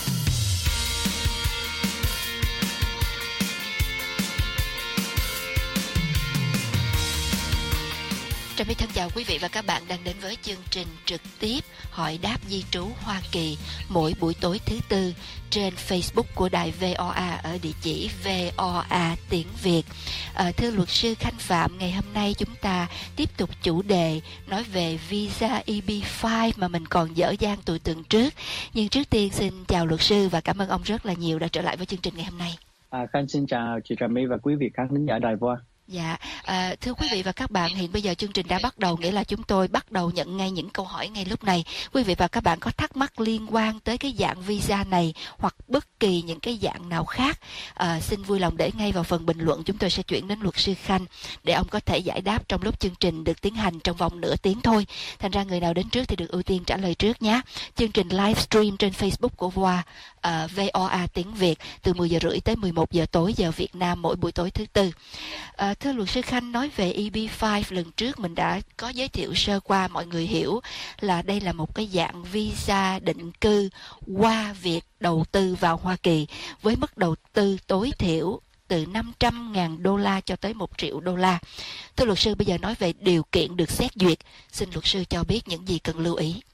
Trà My thân chào quý vị và các bạn đang đến với chương trình trực tiếp Hỏi đáp di trú Hoa Kỳ mỗi buổi tối thứ tư trên Facebook của đài vê o a ở địa chỉ vê o a tiếng Việt. À, thưa luật sư Khanh Phạm, ngày hôm nay chúng ta tiếp tục chủ đề nói về visa E B năm mà mình còn dở dang từ tuần trước. Nhưng trước tiên xin chào luật sư và cảm ơn ông rất là nhiều đã trở lại với chương trình ngày hôm nay. À, Khanh xin chào chị Trà My và quý vị khán thính giả đài vê o a. Dạ, à, thưa quý vị và các bạn, hiện bây giờ chương trình đã bắt đầu, nghĩa là chúng tôi bắt đầu nhận ngay những câu hỏi ngay lúc này. Quý vị và các bạn có thắc mắc liên quan tới cái dạng visa này hoặc bất kỳ những cái dạng nào khác, à, xin vui lòng để ngay vào phần bình luận, chúng tôi sẽ chuyển đến luật sư Khanh để ông có thể giải đáp trong lúc chương trình được tiến hành trong vòng nửa tiếng thôi. Thành ra người nào đến trước thì được ưu tiên trả lời trước nhé. Chương trình livestream trên Facebook của vê o a, à, vê o a tiếng Việt từ mười giờ rưỡi tới mười một giờ tối giờ Việt Nam mỗi buổi tối thứ tư. À, thưa luật sư Khanh, nói về E B năm lần trước mình đã có giới thiệu sơ qua, mọi người hiểu là đây là một cái dạng visa định cư qua việc đầu tư vào Hoa Kỳ với mức đầu tư tối thiểu từ năm trăm ngàn đô la cho tới một triệu đô la. Thưa luật sư, bây giờ nói về điều kiện được xét duyệt, xin luật sư cho biết những gì cần lưu ý.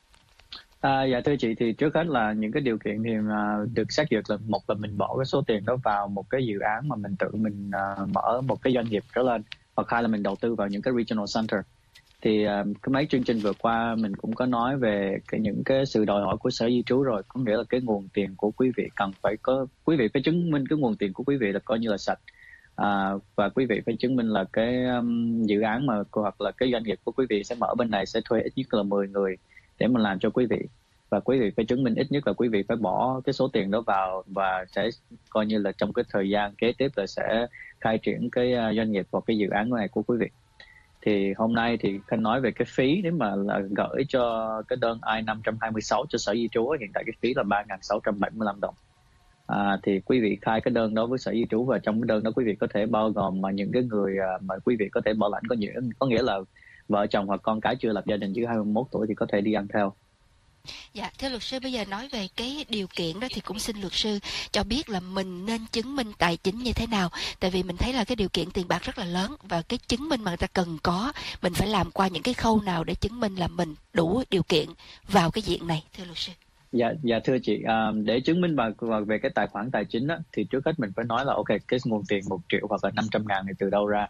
À, dạ thưa chị, thì trước hết là những cái điều kiện thì mà được xét duyệt là một là mình bỏ cái số tiền đó vào một cái dự án mà mình tự mình uh, mở một cái doanh nghiệp trở lên, hoặc hai là mình đầu tư vào những cái regional center. Thì uh, cái mấy chương trình vừa qua mình cũng có nói về cái, những cái sự đòi hỏi của Sở Di trú rồi, có nghĩa là cái nguồn tiền của quý vị cần phải có, quý vị phải chứng minh cái nguồn tiền của quý vị là coi như là sạch. À, và quý vị phải chứng minh là cái um, dự án mà hoặc là cái doanh nghiệp của quý vị sẽ mở bên này sẽ thuê ít nhất là mười người để mà làm cho quý vị, và quý vị phải chứng minh ít nhất là quý vị phải bỏ cái số tiền đó vào và sẽ coi như là trong cái thời gian kế tiếp là sẽ khai triển cái doanh nghiệp hoặc cái dự án này của quý vị. Thì hôm nay thì Khanh nói về cái phí nếu mà là gửi cho cái đơn I năm hai sáu cho Sở Di trú, hiện tại cái phí là ba nghìn sáu trăm bảy mươi lăm đồng. À, thì quý vị khai cái đơn đó với Sở Di trú, và trong cái đơn đó quý vị có thể bao gồm mà những cái người mà quý vị có thể bảo lãnh, có nghĩa có nghĩa là vợ chồng hoặc con cái chưa lập gia đình dưới hai mươi mốt tuổi thì có thể đi ăn theo. Dạ, thưa luật sư, bây giờ nói về cái điều kiện đó thì cũng xin luật sư cho biết là mình nên chứng minh tài chính như thế nào. Tại vì mình thấy là cái điều kiện tiền bạc rất là lớn, và cái chứng minh mà người ta cần có, mình phải làm qua những cái khâu nào để chứng minh là mình đủ điều kiện vào cái diện này, thưa luật sư? Dạ, dạ thưa chị, à, để chứng minh vào, vào về cái tài khoản tài chính đó, thì trước hết mình phải nói là ok, cái nguồn tiền một triệu hoặc là năm trăm ngàn này từ đâu ra.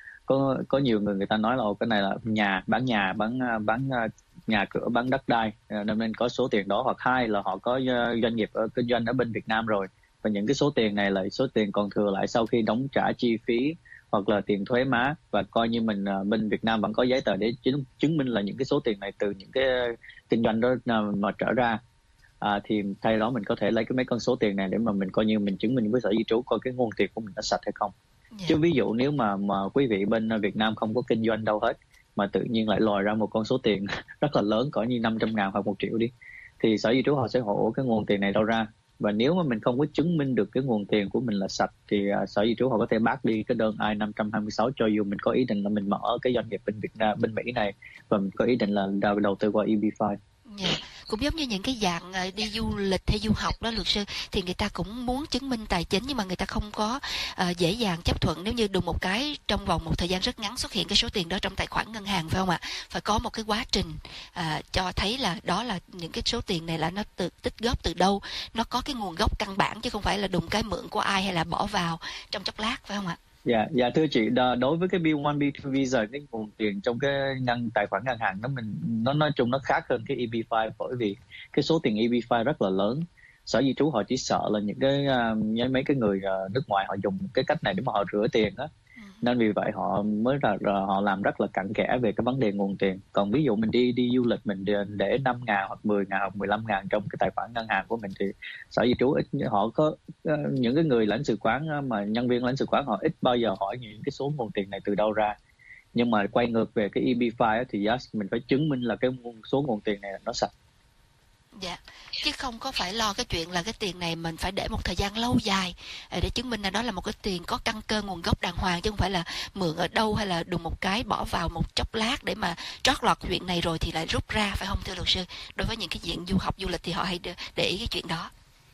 Có có nhiều người người ta nói là cái này là nhà, bán nhà, bán bán nhà cửa, bán đất đai, nên có số tiền đó, hoặc hai là họ có doanh nghiệp ở kinh doanh ở bên Việt Nam rồi, và những cái số tiền này là số tiền còn thừa lại sau khi đóng trả chi phí hoặc là tiền thuế má, và coi như mình bên Việt Nam vẫn có giấy tờ để chứng, chứng minh là những cái số tiền này từ những cái kinh doanh đó mà trở ra. À, thì thay đó mình có thể lấy cái mấy con số tiền này để mà mình coi như mình chứng minh với Sở Di trú coi cái nguồn tiền của mình nó sạch hay không. Yeah. Chứ ví dụ nếu mà mà quý vị bên Việt Nam không có kinh doanh đâu hết mà tự nhiên lại lòi ra một con số tiền rất là lớn, cỡ như năm trăm ngàn hoặc một triệu đi, thì Sở Di trú họ sẽ hỏi cái nguồn tiền này đâu ra. Và nếu mà mình không có chứng minh được cái nguồn tiền của mình là sạch thì uh, Sở Di trú họ có thể bác đi cái đơn I năm hai sáu, cho dù mình có ý định là mình mở cái doanh nghiệp bên Việt Nam, bên Mỹ này, và mình có ý định là đầu, đầu tư qua E B năm. Yeah. Cũng giống như những cái dạng ờ, đi du lịch hay du học đó luật sư, thì người ta cũng muốn chứng minh tài chính nhưng mà người ta không có ờ, dễ dàng chấp thuận nếu như đùng một cái trong vòng một thời gian rất ngắn xuất hiện cái số tiền đó trong tài khoản ngân hàng, phải không ạ? Phải có một cái quá trình ờ, cho thấy là đó là những cái số tiền này là nó tự tích góp từ đâu, nó có cái nguồn gốc căn bản chứ không phải là đùng cái mượn của ai hay là bỏ vào trong chốc lát, phải không ạ? Dạ, dạ thưa chị, đo- đối với cái B một, B hai visa, cái nguồn tiền trong cái ngân tài khoản ngân hàng đó mình nó nói chung nó khác hơn cái E B năm, bởi vì cái số tiền E B năm rất là lớn. Sở di trú họ chỉ sợ là những cái uh, mấy cái người uh, nước ngoài họ dùng cái cách này để mà họ rửa tiền á, nên vì vậy họ mới là họ làm rất là cặn kẽ về cái vấn đề nguồn tiền. Còn ví dụ mình đi đi du lịch, mình để, để năm ngàn hoặc mười ngàn hoặc mười lăm ngàn trong cái tài khoản ngân hàng của mình thì sở di trú ít, họ có uh, những cái người lãnh sự quán uh, mà nhân viên lãnh sự quán họ ít bao giờ hỏi những cái số nguồn tiền này từ đâu ra. Nhưng mà quay ngược về cái E B năm thì yes, mình phải chứng minh là cái số nguồn tiền này nó sạch. Dạ, chứ không có phải lo cái chuyện là cái tiền này mình phải để một thời gian lâu dài để chứng minh là đó là một cái tiền có căn cơ nguồn gốc đàng hoàng, chứ không phải là mượn ở đâu hay là đùng một cái bỏ vào một chốc lát để mà trót lọt chuyện này rồi thì lại rút ra, phải không thưa luật sư? Đối với những cái diện du học du lịch thì họ hay để ý cái chuyện đó.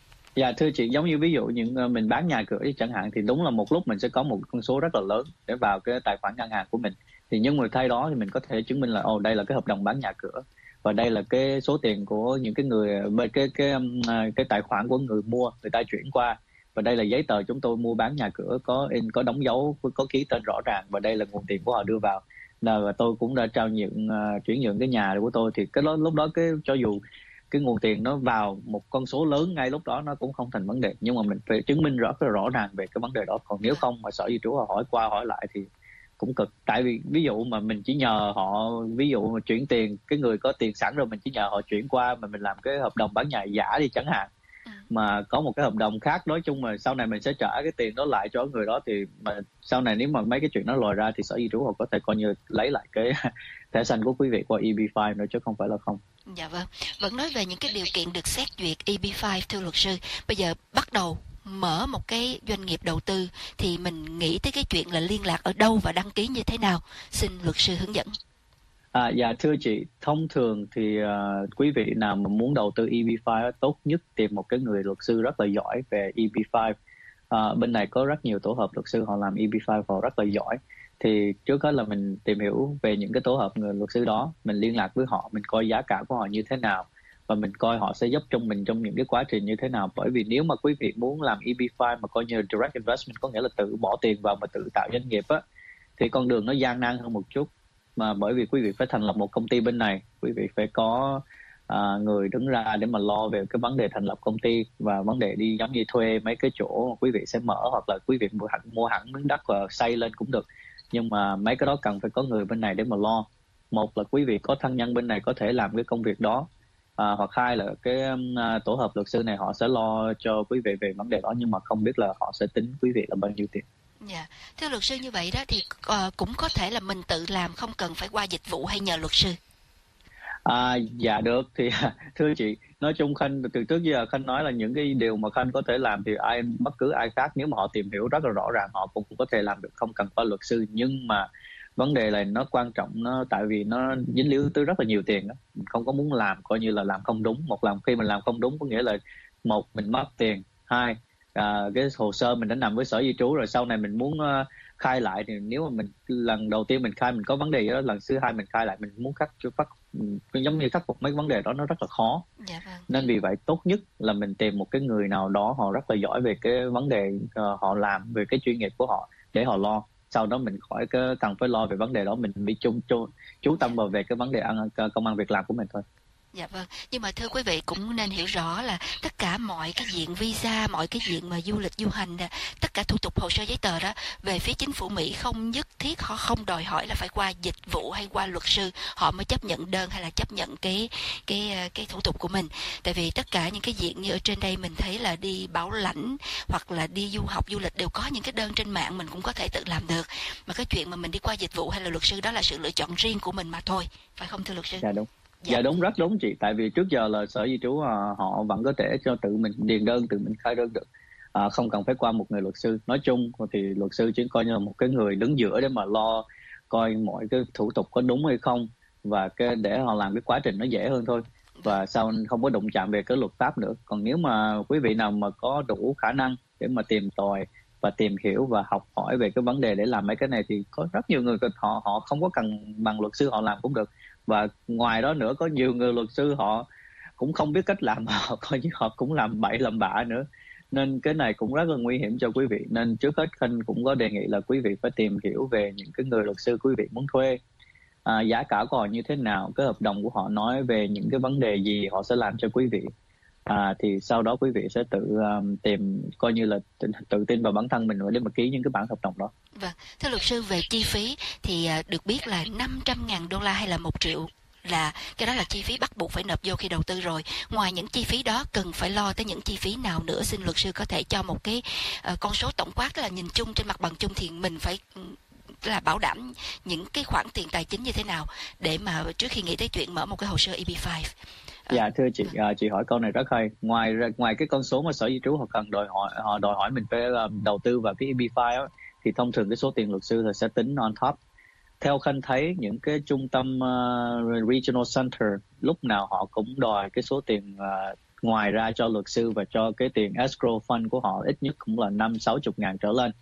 Dạ thưa chị, giống như ví dụ những mình bán nhà cửa chẳng hạn, thì đúng là một lúc mình sẽ có một con số rất là lớn để vào cái tài khoản ngân hàng của mình. Thì nhưng mà thay đó thì mình có thể chứng minh là ồ, đây là cái hợp đồng bán nhà cửa và đây là cái số tiền của những cái người cái cái cái, cái tài khoản của người mua, người ta chuyển qua, và đây là giấy tờ chúng tôi mua bán nhà cửa, có in có đóng dấu, có ký tên rõ ràng, và đây là nguồn tiền của họ đưa vào. Và tôi cũng đã trao nhượng uh, chuyển nhượng cái nhà của tôi, thì cái đó, lúc đó cái cho dù cái nguồn tiền nó vào một con số lớn ngay lúc đó nó cũng không thành vấn đề, nhưng mà mình phải chứng minh rất là rõ ràng về cái vấn đề đó. Còn nếu không mà sở di trú họ hỏi qua hỏi lại thì cũng cực. Tại vì ví dụ mà mình chỉ nhờ họ, ví dụ mà chuyển tiền, cái người có tiền sẵn rồi mình chỉ nhờ họ chuyển qua, mà mình làm cái hợp đồng bán nhà giả đi chẳng hạn, mà có một cái hợp đồng khác, nói chung mà sau này mình sẽ trả cái tiền đó lại cho người đó, thì mà sau này nếu mà mấy cái chuyện đó lòi ra thì sở di trú họ có thể coi như lấy lại cái thẻ xanh của quý vị qua E B năm nữa chứ không phải là không. Dạ vâng. Vẫn nói về những cái điều kiện được xét duyệt E B năm thưa luật sư. Bây giờ bắt đầu mở một cái doanh nghiệp đầu tư thì mình nghĩ tới cái chuyện là liên lạc ở đâu và đăng ký như thế nào? Xin luật sư hướng dẫn. À, dạ thưa chị, thông thường thì uh, quý vị nào mà muốn đầu tư E B năm tốt nhất tìm một cái người luật sư rất là giỏi về E B năm. Uh, bên này có rất nhiều tổ hợp luật sư họ làm E B năm họ rất là giỏi. Thì trước hết là mình tìm hiểu về những cái tổ hợp người luật sư đó, mình liên lạc với họ, mình coi giá cả của họ như thế nào, và mình coi họ sẽ giúp trong mình trong những cái quá trình như thế nào. Bởi vì nếu mà quý vị muốn làm E B năm mà coi như là direct investment, có nghĩa là tự bỏ tiền vào mà tự tạo doanh nghiệp á, thì con đường nó gian nan hơn một chút. Mà bởi vì quý vị phải thành lập một công ty bên này, quý vị phải có uh, người đứng ra để mà lo về cái vấn đề thành lập công ty và vấn đề đi giống như thuê mấy cái chỗ quý vị sẽ mở, hoặc là quý vị mua hẳn mua hẳn miếng đất và xây lên cũng được. Nhưng mà mấy cái đó cần phải có người bên này để mà lo. Một là quý vị có thân nhân bên này có thể làm cái công việc đó, à, hoặc hai là cái um, tổ hợp luật sư này họ sẽ lo cho quý vị về vấn đề đó, nhưng mà không biết là họ sẽ tính quý vị là bao nhiêu tiền. Dạ, thưa luật sư, như vậy đó thì uh, cũng có thể là mình tự làm, không cần phải qua dịch vụ hay nhờ luật sư. À, dạ được. Thì thưa chị, nói chung Khanh từ trước giờ Khanh nói là những cái điều mà Khanh có thể làm thì ai bất cứ ai khác nếu mà họ tìm hiểu rất là rõ ràng họ cũng có thể làm được, không cần qua luật sư. Nhưng mà vấn đề là nó quan trọng, nó tại vì nó dính líu tới rất là nhiều tiền đó. Mình không có muốn làm coi như là làm không đúng. Một làm khi mình làm không đúng có nghĩa là một mình mất tiền, hai à, cái hồ sơ mình đã nằm với sở di trú rồi, sau này mình muốn uh, khai lại thì nếu mà mình lần đầu tiên mình khai mình có vấn đề đó, lần thứ hai mình khai lại mình muốn khắc phát giống như khắc phục mấy vấn đề đó nó rất là khó. Dạ vâng. Nên vì vậy tốt nhất là mình tìm một cái người nào đó họ rất là giỏi về cái vấn đề uh, họ làm, về cái chuyên nghiệp của họ để họ lo. Sau đó mình khỏi cái cần phải lo về vấn đề đó, mình bị chú, chú, chú tâm vào về cái vấn đề ăn, công ăn việc làm của mình thôi. Dạ vâng, nhưng mà thưa quý vị cũng nên hiểu rõ là tất cả mọi cái diện visa, mọi cái diện mà du lịch du hành, tất cả thủ tục hồ sơ giấy tờ đó về phía chính phủ Mỹ không nhất thiết, họ không đòi hỏi là phải qua dịch vụ hay qua luật sư họ mới chấp nhận đơn hay là chấp nhận cái cái cái thủ tục của mình. Tại vì tất cả những cái diện như ở trên đây mình thấy là đi bảo lãnh hoặc là đi du học du lịch đều có những cái đơn trên mạng, mình cũng có thể tự làm được. Mà cái chuyện mà mình đi qua dịch vụ hay là luật sư đó là sự lựa chọn riêng của mình mà thôi, phải không thưa luật sư? Dạ đúng. Dạ. dạ đúng, rất đúng chị. Tại vì trước giờ là sở di trú họ vẫn có thể cho tự mình điền đơn, tự mình khai đơn được, à, không cần phải qua một người luật sư. Nói chung thì luật sư chỉ coi như là một cái người đứng giữa để mà lo coi mọi cái thủ tục có đúng hay không, và cái để họ làm cái quá trình nó dễ hơn thôi. và sau không có đụng chạm về cái luật pháp nữa. Còn nếu mà quý vị nào mà có đủ khả năng để mà tìm tòi và tìm hiểu và học hỏi về cái vấn đề để làm mấy cái này thì có rất nhiều người họ họ không có cần bằng luật sư họ làm cũng được. Và ngoài đó nữa có nhiều người luật sư họ cũng không biết cách làm, họ coi như họ cũng làm bậy làm bạ nữa. Nên cái này cũng rất là nguy hiểm cho quý vị. Nên trước hết Khanh cũng có đề nghị là quý vị phải tìm hiểu về những cái người luật sư quý vị muốn thuê. À, giá cả của họ như thế nào, cái hợp đồng của họ nói về những cái vấn đề gì họ sẽ làm cho quý vị. À, thì sau đó quý vị sẽ tự um, tìm, coi như là tự, tự tin vào bản thân mình để mà ký những cái bản hợp đồng đó. Vâng, thưa luật sư, về chi phí thì uh, được biết là năm trăm ngàn đô la hay là một triệu là cái đó là chi phí bắt buộc phải nộp vô khi đầu tư rồi. Ngoài những chi phí đó cần phải lo tới những chi phí nào nữa? Xin luật sư có thể cho một cái uh, con số tổng quát, tức là nhìn chung trên mặt bằng chung thì mình phải là bảo đảm những cái khoản tiền tài chính như thế nào để mà trước khi nghĩ tới chuyện mở một cái hồ sơ E B năm. Dạ thưa chị, à, chị hỏi câu này rất hay. Ngoài ngoài cái con số mà Sở Di trú họ cần đòi hỏi, họ đòi hỏi mình phải uh, đầu tư vào cái E B năm đó, thì thông thường cái số tiền luật sư sẽ tính on top. Theo Khanh thấy những cái trung tâm uh, regional center lúc nào họ cũng đòi cái số tiền uh, ngoài ra cho luật sư và cho cái tiền escrow fund của họ ít nhất cũng là năm sáu chục ngàn trở lên.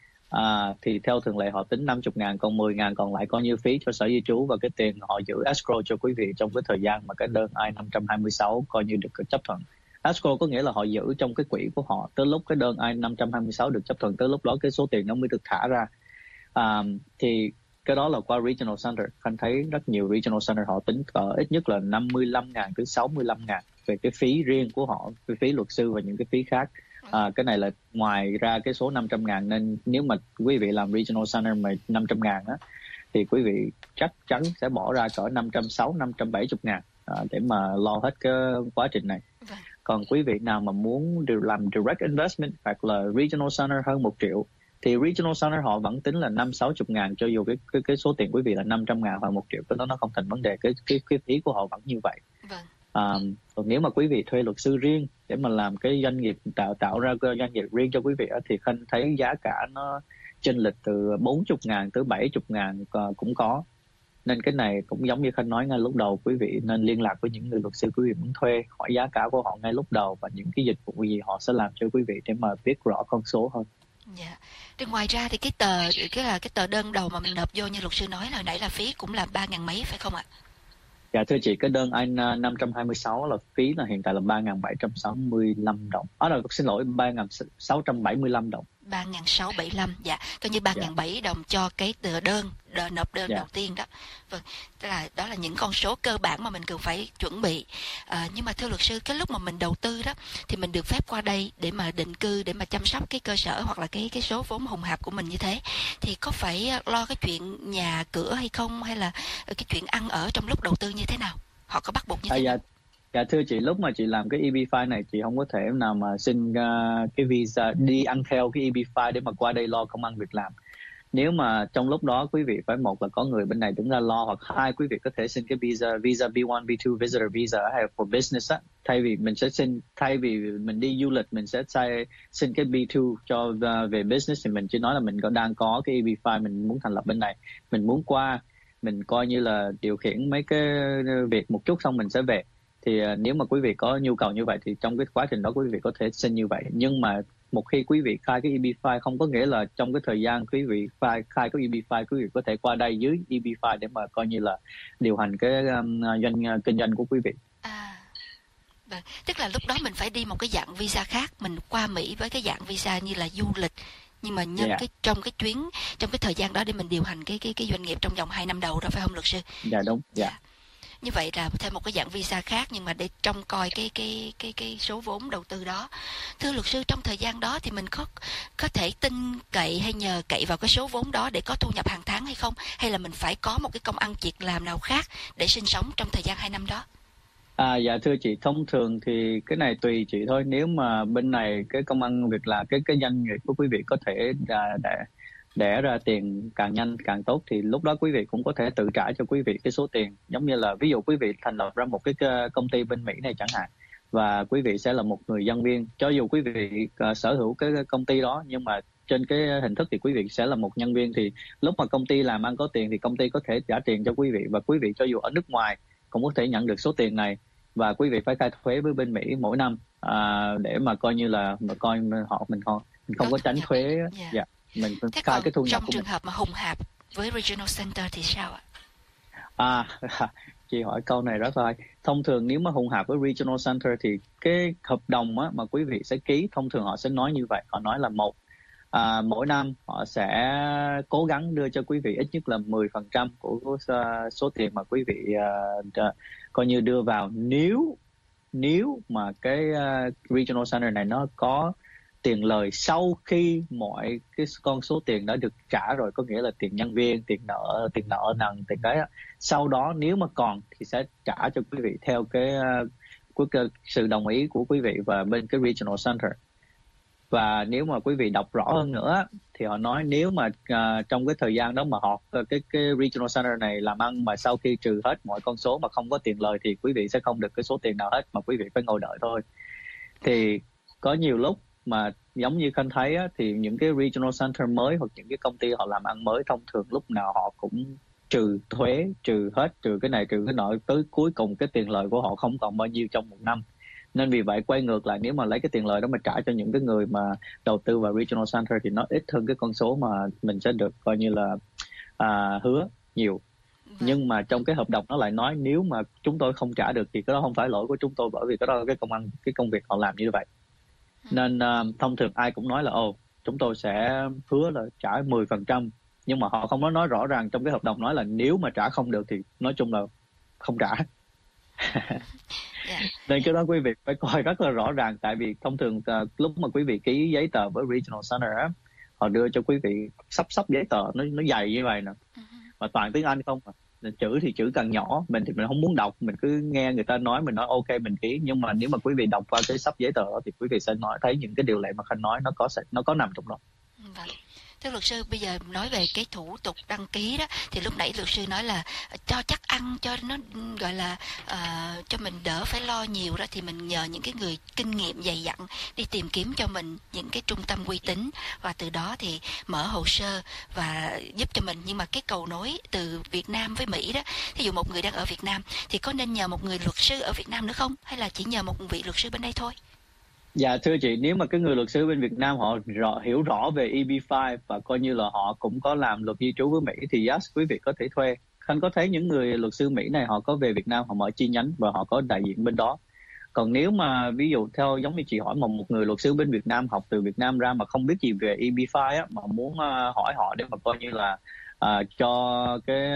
À, thì theo thường lệ họ tính năm mươi ngàn, còn mười ngàn còn lại coi như phí cho Sở Di trú và cái tiền họ giữ escrow cho quý vị trong cái thời gian mà cái đơn I năm hai sáu coi như được chấp thuận. Escrow có nghĩa là họ giữ trong cái quỹ của họ, tới lúc cái đơn I năm hai sáu được chấp thuận, tới lúc đó cái số tiền nó mới được thả ra. À, thì cái đó là qua regional center. Khanh thấy rất nhiều regional center họ tính ở ít nhất là năm mươi lăm ngàn tới sáu mươi lăm ngàn về cái phí riêng của họ, cái phí luật sư và những cái phí khác. À, cái này là ngoài ra cái số năm trăm ngàn, nên nếu mà quý vị làm regional center mà năm trăm ngàn á thì quý vị chắc chắn sẽ bỏ ra cỡ năm trăm sáu mươi, năm trăm bảy mươi ngàn à, để mà lo hết cái quá trình này. Còn quý vị nào mà muốn làm direct investment hoặc là regional center hơn một triệu thì regional center họ vẫn tính là năm sáu chục ngàn, cho dù cái cái cái số tiền quý vị là năm trăm ngàn hoặc một triệu, cái đó nó không thành vấn đề, cái cái cái phí của họ vẫn như vậy. Vâng. À, còn nếu mà quý vị thuê luật sư riêng để mà làm cái doanh nghiệp, tạo tạo ra cái doanh nghiệp riêng cho quý vị thì Khanh thấy giá cả nó chênh lệch từ bốn mươi ngàn tới bảy mươi ngàn cũng có. Nên cái này cũng giống như Khanh nói ngay lúc đầu, quý vị nên liên lạc với những người luật sư quý vị muốn thuê, hỏi giá cả của họ ngay lúc đầu và những cái dịch vụ gì họ sẽ làm cho quý vị để mà biết rõ con số hơn. Dạ. Thì ngoài ra thì cái tờ cái là cái tờ đơn đầu mà mình nộp vô như luật sư nói là hồi nãy là phí cũng là ba ngàn mấy phải không ạ? Dạ thưa chị, cái đơn anh năm hai sáu là phí là hiện tại là ba nghìn bảy trăm sáu mươi lăm đồng. À rồi, xin lỗi, ba nghìn sáu trăm bảy mươi lăm đồng. ba nghìn sáu trăm bảy mươi lăm, dạ, coi như ba nghìn bảy trăm đồng cho cái tờ đơn, đờ, nộp đơn dạ. đầu tiên đó. Vâng, tức là đó là những con số cơ bản mà mình cần phải chuẩn bị. À, nhưng mà thưa luật sư, cái lúc mà mình đầu tư đó thì mình được phép qua đây để mà định cư, để mà chăm sóc cái cơ sở hoặc là cái cái số vốn hùng hạp của mình như thế, thì có phải lo cái chuyện nhà cửa hay không, hay là cái chuyện ăn ở trong lúc đầu tư như thế nào? Họ có bắt buộc như thế à, nào? dạ. Dạ thưa chị, lúc mà chị làm cái E B năm này, chị không có thể nào mà xin uh, cái visa đi ăn theo cái E B năm để mà qua đây lo công ăn việc làm. Nếu mà trong lúc đó quý vị phải, một là có người bên này đứng ra lo, hoặc hai quý vị có thể xin cái visa visa B một, B hai visitor visa hay for business á. Thay vì mình sẽ xin, thay vì mình đi du lịch mình sẽ xin cái B hai cho uh, về business, thì mình chỉ nói là mình có đang có cái E B năm, mình muốn thành lập bên này, mình muốn qua, mình coi như là điều khiển mấy cái việc một chút xong mình sẽ về. Thì uh, nếu mà quý vị có nhu cầu như vậy thì trong cái quá trình đó quý vị có thể xin như vậy. Nhưng mà một khi quý vị khai cái E B năm không có nghĩa là trong cái thời gian quý vị khai, khai cái E B năm quý vị có thể qua đây dưới E B năm để mà coi như là điều hành cái um, doanh uh, kinh doanh của quý vị. À, vâng. Tức là lúc đó mình phải đi một cái dạng visa khác, mình qua Mỹ với cái dạng visa như là du lịch, nhưng mà nhân yeah. cái trong cái chuyến, trong cái thời gian đó để mình điều hành cái cái cái doanh nghiệp trong vòng hai năm đầu đó, phải không luật sư? Dạ đúng. Dạ. Yeah. Như vậy là thêm một cái dạng visa khác, nhưng mà để trông coi cái cái cái cái số vốn đầu tư đó. Thưa luật sư, trong thời gian đó thì mình có có thể tin cậy hay nhờ cậy vào cái số vốn đó để có thu nhập hàng tháng hay không, hay là mình phải có một cái công ăn việc làm nào khác để sinh sống trong thời gian hai năm đó? À, dạ thưa chị, thông thường thì cái này tùy chị thôi. Nếu mà bên này cái công ăn việc làm, cái cái doanh nghiệp của quý vị có thể đẻ, đẻ, đẻ ra tiền càng nhanh càng tốt, thì lúc đó quý vị cũng có thể tự trả cho quý vị cái số tiền. Giống như là ví dụ quý vị thành lập ra một cái công ty bên Mỹ này chẳng hạn, và quý vị sẽ là một người nhân viên, cho dù quý vị uh, sở hữu cái công ty đó, nhưng mà trên cái hình thức thì quý vị sẽ là một nhân viên. Thì lúc mà công ty làm ăn có tiền thì công ty có thể trả tiền cho quý vị, và quý vị cho dù ở nước ngoài cũng có thể nhận được số tiền này. và quý vị phải khai thuế với bên Mỹ mỗi năm à, để mà coi như là mà coi họ mình không mình không có, có tránh thuế. Yeah. Yeah. Mình Thế khai cái thu nhập trong của trường mình. hợp mà Hùng Hạp với Regional Center thì sao ạ? À, chị hỏi câu này rất là hay. Thông thường nếu mà Hùng Hạp với Regional Center thì cái hợp đồng á, mà quý vị sẽ ký, thông thường họ sẽ nói như vậy. Họ nói là một, à, mỗi năm họ sẽ cố gắng đưa cho quý vị ít nhất là mười phần trăm của uh, số tiền mà quý vị uh, uh, coi như đưa vào. Nếu nếu mà cái uh, Regional Center này nó có tiền lời sau khi mọi cái con số tiền đã được trả rồi, có nghĩa là tiền nhân viên, tiền nợ, tiền nợ nần, tiền đấy. Sau đó nếu mà còn thì sẽ trả cho quý vị theo cái, uh, cái sự đồng ý của quý vị và bên cái Regional Center. Và nếu mà quý vị đọc rõ hơn nữa thì họ nói nếu mà uh, trong cái thời gian đó mà họ cái cái Regional Center này làm ăn mà sau khi trừ hết mọi con số mà không có tiền lời thì quý vị sẽ không được cái số tiền nào hết, mà quý vị phải ngồi đợi thôi. Thì có nhiều lúc mà giống như Khanh thấy á, thì những cái Regional Center mới hoặc những cái công ty họ làm ăn mới thông thường lúc nào họ cũng trừ thuế, trừ hết, trừ cái này, trừ cái nọ, tới cuối cùng cái tiền lời của họ không còn bao nhiêu trong một năm. Nên vì vậy quay ngược lại, nếu mà lấy cái tiền lời đó mà trả cho những cái người mà đầu tư vào Regional Center thì nó ít hơn cái con số mà mình sẽ được coi như là à, hứa nhiều. Nhưng mà trong cái hợp đồng nó lại nói nếu mà chúng tôi không trả được thì cái đó không phải lỗi của chúng tôi, bởi vì cái đó là cái công ăn cái công việc họ làm như vậy. Nên uh, thông thường ai cũng nói là ồ chúng tôi sẽ hứa là trả mười phần trăm, nhưng mà họ không có nói rõ ràng trong cái hợp đồng nói là nếu mà trả không được thì nói chung là không trả. Yeah. Nên cái đó quý vị phải coi rất là rõ ràng, tại vì thông thường uh, lúc mà quý vị ký giấy tờ với Regional Center á, họ đưa cho quý vị sắp sắp giấy tờ nó nó dày như vậy nè, mà toàn tiếng Anh không à. Chữ thì chữ càng nhỏ, mình thì mình không muốn đọc, mình cứ nghe người ta nói mình nói ok mình ký, nhưng mà nếu mà quý vị đọc qua cái sắp giấy tờ thì quý vị sẽ nói thấy những cái điều lệ mà Khanh nói nó có nó có nằm trong đó. Vâng. Thưa luật sư, bây giờ nói về cái thủ tục đăng ký đó, thì lúc nãy luật sư nói là cho chắc ăn, cho nó gọi là uh, cho mình đỡ phải lo nhiều đó, thì mình nhờ những cái người kinh nghiệm dày dặn đi tìm kiếm cho mình những cái trung tâm uy tín, và từ đó thì mở hồ sơ và giúp cho mình. Nhưng mà cái cầu nối từ Việt Nam với Mỹ đó, thí dụ một người đang ở Việt Nam thì có nên nhờ một người luật sư ở Việt Nam nữa không, hay là chỉ nhờ một vị luật sư bên đây thôi? Dạ thưa chị, nếu mà cái người luật sư bên Việt Nam họ rõ, hiểu rõ về E B năm và coi như là họ cũng có làm luật di trú với Mỹ thì yes, quý vị có thể thuê. Khanh có thấy những người luật sư Mỹ này họ có về Việt Nam, họ mở chi nhánh và họ có đại diện bên đó. Còn nếu mà ví dụ theo giống như chị hỏi mà một người luật sư bên Việt Nam học từ Việt Nam ra mà không biết gì về E B năm á, mà muốn uh, hỏi họ để mà coi như là uh, cho cái